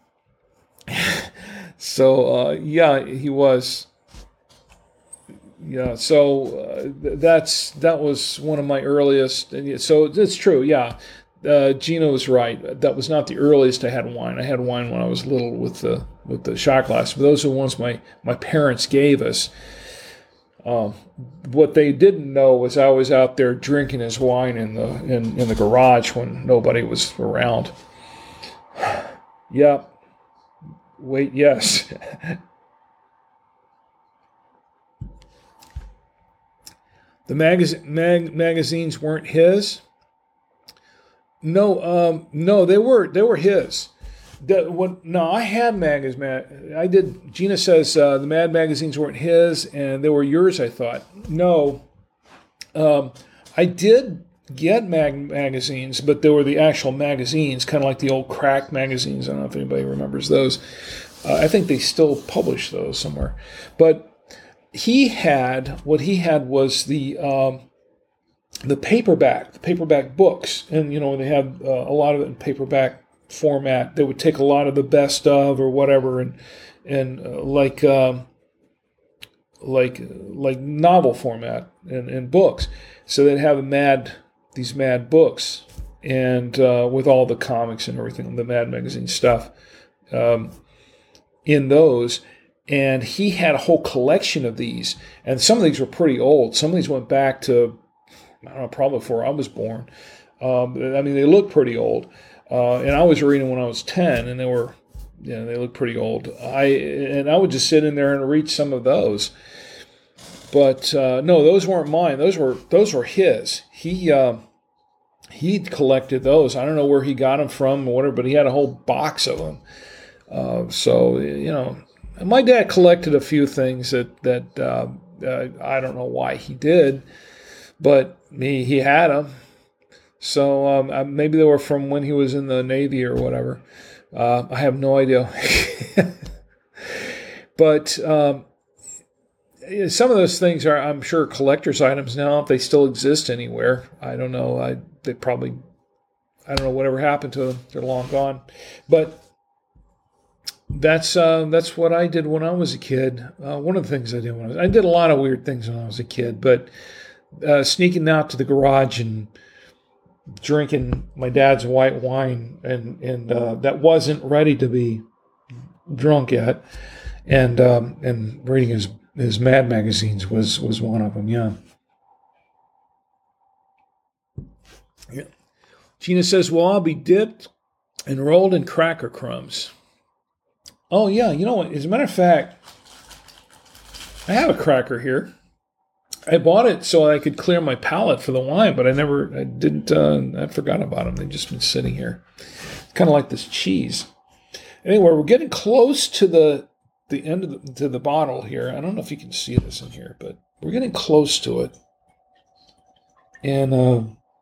so uh, yeah, he was... Yeah, so uh, that's that was one of my earliest. So it's true, yeah. Uh, Gina was right. That was not the earliest I had wine. I had wine when I was little with the with the shot glass. But those are the ones my, my parents gave us. Um, what they didn't know was I was out there drinking his wine in the in, in the garage when nobody was around. Yeah. Wait, yes. The magaz- mag- magazines weren't his. No, um, no, they were they were his. The, when, no, I had magazines. I did. Gina says uh, the Mad magazines weren't his, and they were yours. I thought no. Um, I did get mag- magazines, but they were the actual magazines, kind of like the old crack magazines. I don't know if anybody remembers those. Uh, I think they still publish those somewhere, but. He had, what he had was the um, the paperback, the paperback books. And, you know, they had uh, a lot of it in paperback format. They would take a lot of the best of or whatever and and uh, like um, like like novel format and, and books. So they'd have a mad, these mad books and uh, with all the comics and everything, the Mad magazine stuff um, in those. And he had a whole collection of these. And some of these were pretty old. Some of these went back to, I don't know, probably before I was born. Um, I mean, they look pretty old. Uh, and I was reading when I was ten, and they were, you know, they look pretty old. I And I would just sit in there and read some of those. But uh, no, those weren't mine. Those were those were his. He uh, he collected those. I don't know where he got them from or whatever, but he had a whole box of them. Uh, so, you know... My dad collected a few things that that uh, uh, I don't know why he did, but he he had them. So um, maybe they were from when he was in the Navy or whatever. Uh, I have no idea. But um, some of those things are, I'm sure, collector's items now. If they still exist anywhere, I don't know. I they probably I don't know whatever happened to them. They're long gone, but. That's uh, that's what I did when I was a kid. Uh, one of the things I did when I was I did a lot of weird things when I was a kid, but uh, sneaking out to the garage and drinking my dad's white wine, and and uh, that wasn't ready to be drunk yet, and um, and reading his his Mad magazines was was one of them. Yeah. Yeah. Gina says, "Well, I'll be dipped and rolled in cracker crumbs." Oh yeah, you know what? As a matter of fact, I have a cracker here. I bought it so I could clear my palate for the wine, but I never, I didn't, uh, I forgot about them. They've just been sitting here. Kind of like this cheese. Anyway, we're getting close to the the end of the, to the bottle here. I don't know if you can see this in here, but we're getting close to it. And uh,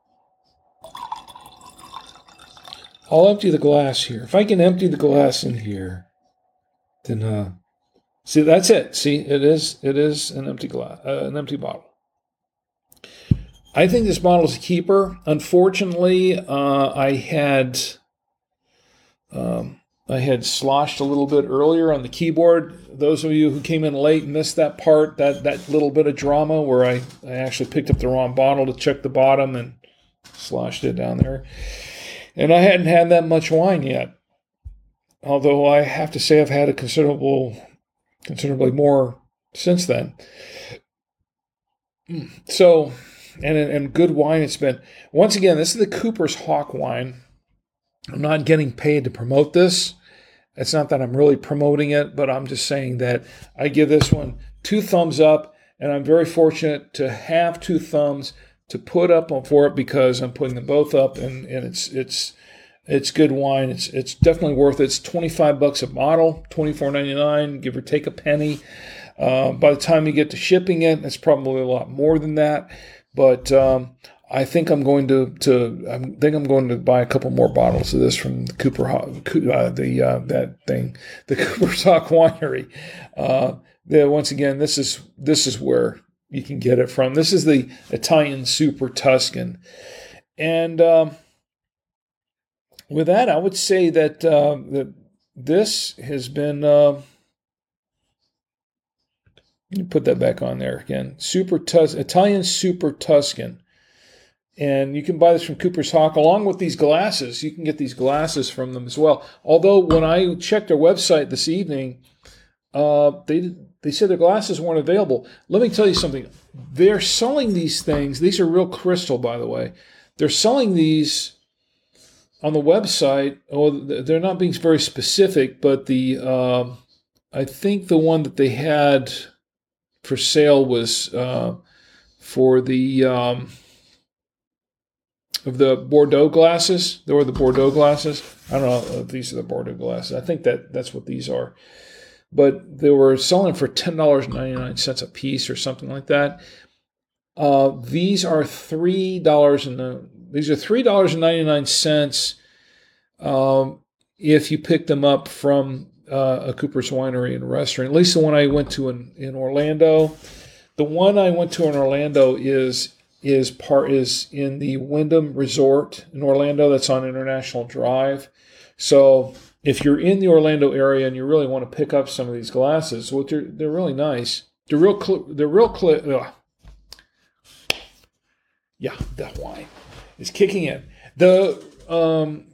I'll empty the glass here. If I can empty the glass in here, then uh, see, that's it. See, it is it is an empty glass, uh, an empty bottle. I think this bottle is a keeper. Unfortunately, uh, I had um, I had sloshed a little bit earlier on the keyboard. Those of you who came in late missed that part, that that little bit of drama where I, I actually picked up the wrong bottle to check the bottom and sloshed it down there. And I hadn't had that much wine yet. Although I have to say I've had a considerable, considerably more since then. So, and and good wine it's been. Once again, this is the Cooper's Hawk wine. I'm not getting paid to promote this. It's not that I'm really promoting it, but I'm just saying that I give this one two thumbs up, and I'm very fortunate to have two thumbs to put up on for it because I'm putting them both up, and, and it's it's it's good wine. It's it's definitely worth it. It's twenty-five bucks a bottle, twenty-four ninety-nine, give or take a penny. Uh, by the time you get to shipping it, it's probably a lot more than that. But um, I think I'm going to, to I think I'm going to buy a couple more bottles of this from the Cooper uh, the uh, that thing, the Cooper's Hawk Winery. Uh, the, once again, this is this is where you can get it from. This is the Italian Super Tuscan, and um, with that, I would say that uh, that this has been. Uh, Let me put that back on there again. Super Tus Italian Super Tuscan. And you can buy this from Cooper's Hawk along with these glasses. You can get these glasses from them as well. Although when I checked their website this evening, uh, they they said their glasses weren't available. Let me tell you something. They're selling these things. These are real crystal, by the way. They're selling these on the website. Oh, they're not being very specific, but the uh, I think the one that they had for sale was uh, for the um, of the Bordeaux glasses. There were the Bordeaux glasses. I don't know if these are the Bordeaux glasses. I think that that's what these are. But they were selling for ten dollars and ninety-nine cents a piece or something like that. Uh, these are three dollars and uh, these are three dollars and ninety-nine cents um, if you pick them up from Uh, a Cooper's Winery and Restaurant. At least the one I went to in, in Orlando. The one I went to in Orlando is is part is in the Wyndham Resort in Orlando. That's on International Drive. So if you're in the Orlando area and you really want to pick up some of these glasses, well, they're they're really nice. They're real. Cl- they're real. Cl- uh, yeah, that wine is kicking in. The um,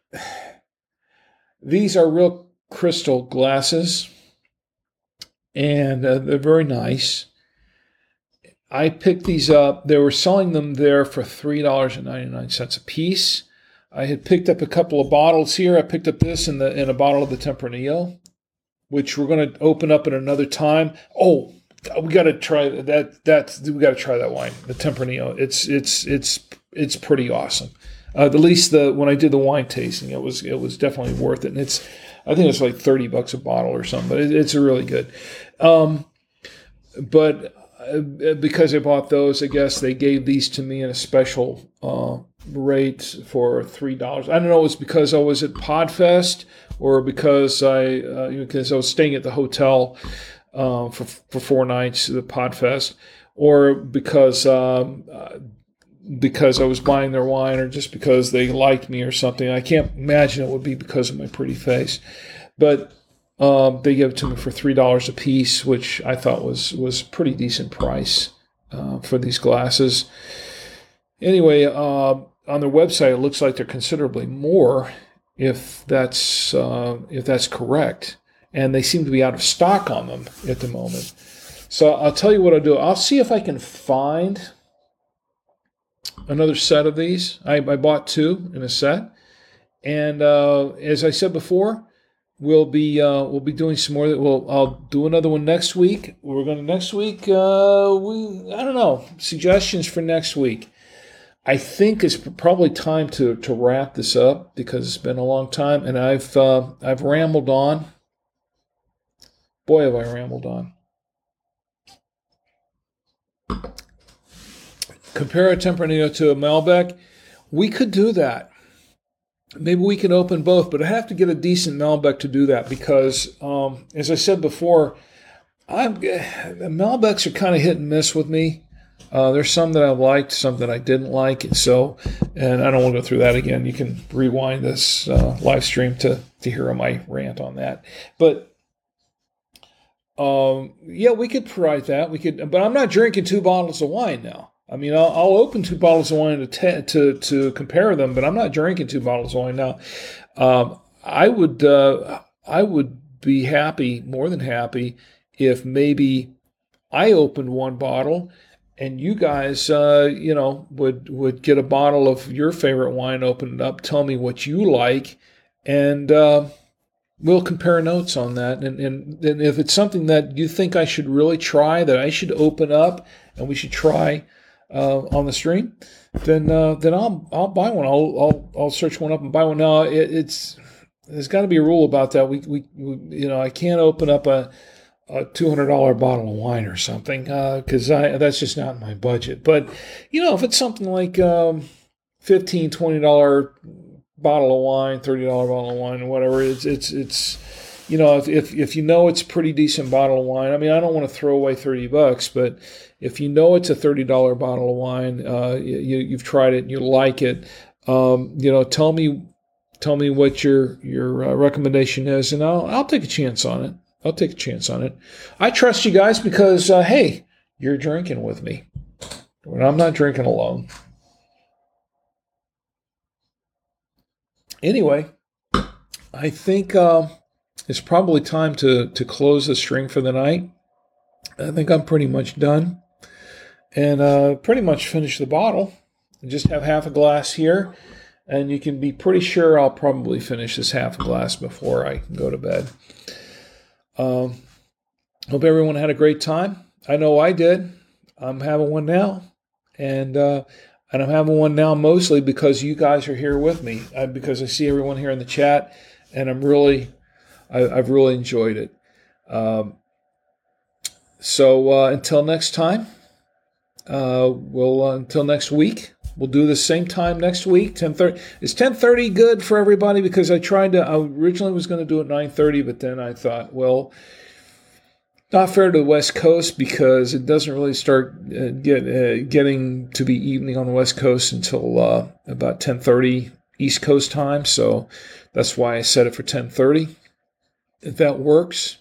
these are real crystal glasses, and uh, they're very nice. I picked these up. They were selling them there for three dollars and ninety-nine cents a piece. I had picked up a couple of bottles here. I picked up this in the in a bottle of the Tempranillo, which we're going to open up at another time. Oh, we got to try that. That's we got to try that wine, the Tempranillo. It's it's it's it's pretty awesome. Uh, at least the when I did the wine tasting, it was it was definitely worth it. And it's I think it's like thirty bucks a bottle or something, but it, it's a really good. Um, but uh, because I bought those, I guess they gave these to me in a special uh, rate for three dollars. I don't know, it was because I was at Podfest or because I uh, because I was staying at the hotel uh, for for four nights at the Podfest, or because. Um, uh, because I was buying their wine or just because they liked me or something. I can't imagine it would be because of my pretty face. But um, they gave it to me for three dollars a piece, which I thought was was a pretty decent price uh, for these glasses. Anyway, uh, on their website, it looks like they're considerably more, if that's uh, if that's correct. And they seem to be out of stock on them at the moment. So I'll tell you what I'll do. I'll see if I can find another set of these. I, I bought two in a set. And uh, as I said before, we'll be uh, we'll be doing some more. We'll I'll do another one next week. We're going to next week. Uh, we I don't know, suggestions for next week. I think it's probably time to to wrap this up because it's been a long time, and I've uh, I've rambled on. Boy, have I rambled on. Compare a Tempranillo to a Malbec. We could do that. Maybe we can open both, but I have to get a decent Malbec to do that because, um, as I said before, I'm, Malbecs are kind of hit and miss with me. Uh, there's some that I liked, some that I didn't like. So, and I don't want to go through that again. You can rewind this uh, live stream to, to hear my rant on that. But Um, yeah, we could provide that. We could, but I'm not drinking two bottles of wine now. I mean, I'll, I'll open two bottles of wine to te- to to compare them, but I'm not drinking two bottles of wine now. Um, I would uh, I would be happy, more than happy, if maybe I opened one bottle and you guys, uh, you know, would would get a bottle of your favorite wine, open it up, tell me what you like, and uh, we'll compare notes on that, and, and, and if it's something that you think I should really try, that I should open up, and we should try uh, on the stream, then uh, then I'll I'll buy one. I'll I'll I'll search one up and buy one. Now it, it's there's got to be a rule about that. We, we we you know I can't open up a a two hundred dollar bottle of wine or something because uh, I that's just not in my budget. But you know if it's something like um, fifteen twenty dollar bottle of wine, thirty dollar bottle of wine, or whatever. It's it's it's you know if, if if you know it's a pretty decent bottle of wine. I mean, I don't want to throw away thirty bucks, but if you know it's a thirty dollar bottle of wine, uh, you you've tried it and you like it, um, you know, tell me tell me what your your uh, recommendation is, and I'll I'll take a chance on it. I'll take a chance on it. I trust you guys because uh, hey, you're drinking with me when I'm not drinking alone. Anyway, I think uh, it's probably time to, to close the stream for the night. I think I'm pretty much done. And uh, pretty much finished the bottle. I just have half a glass here. And you can be pretty sure I'll probably finish this half a glass before I go to bed. Um, hope everyone had a great time. I know I did. I'm having one now. And uh And I'm having one now mostly because you guys are here with me, I, because I see everyone here in the chat, and I'm really, I, I've really enjoyed it. Um, so uh, until next time, uh, we'll uh, until next week, we'll do the same time next week, ten thirty. Is ten thirty good for everybody? Because I tried to, I originally was going to do it nine thirty, but then I thought, well, not fair to the West Coast because it doesn't really start uh, get uh, getting to be evening on the West Coast until uh, about ten thirty East Coast time. So that's why I set it for ten thirty. If that works.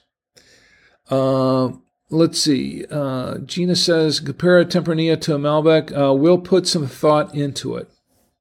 Uh, let's see. Uh, Gina says, compare a Tempranillo to a Malbec. Uh, we'll put some thought into it.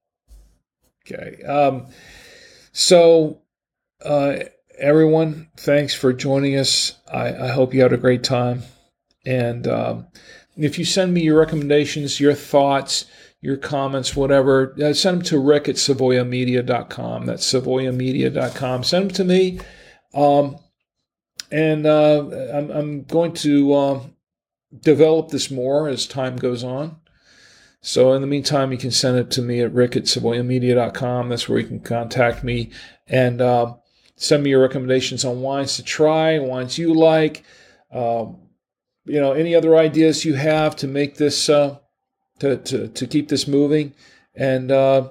Okay. Um, so... Uh, Everyone, thanks for joining us. I, I hope you had a great time. And um, if you send me your recommendations, your thoughts, your comments, whatever, uh, send them to Rick at Savoya Media dot com. That's Savoya Media dot com. Send them to me. Um, and uh, I'm, I'm going to uh, develop this more as time goes on. So in the meantime, you can send it to me at Rick at Savoya Media dot com. That's where you can contact me. And uh, send me your recommendations on wines to try, wines you like, um, you know, any other ideas you have to make this, uh, to, to to keep this moving, and uh,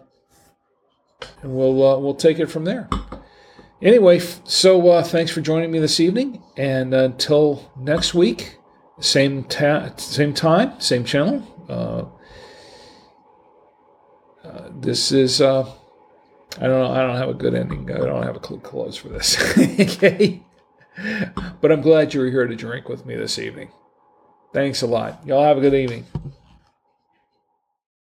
and we'll uh, we'll take it from there. Anyway, so uh, thanks for joining me this evening, and until next week, same ta- same time, same channel. Uh, uh, this is. Uh, I don't know. I don't have a good ending. I don't have a close for this. Okay. But I'm glad you were here to drink with me this evening. Thanks a lot. Y'all have a good evening.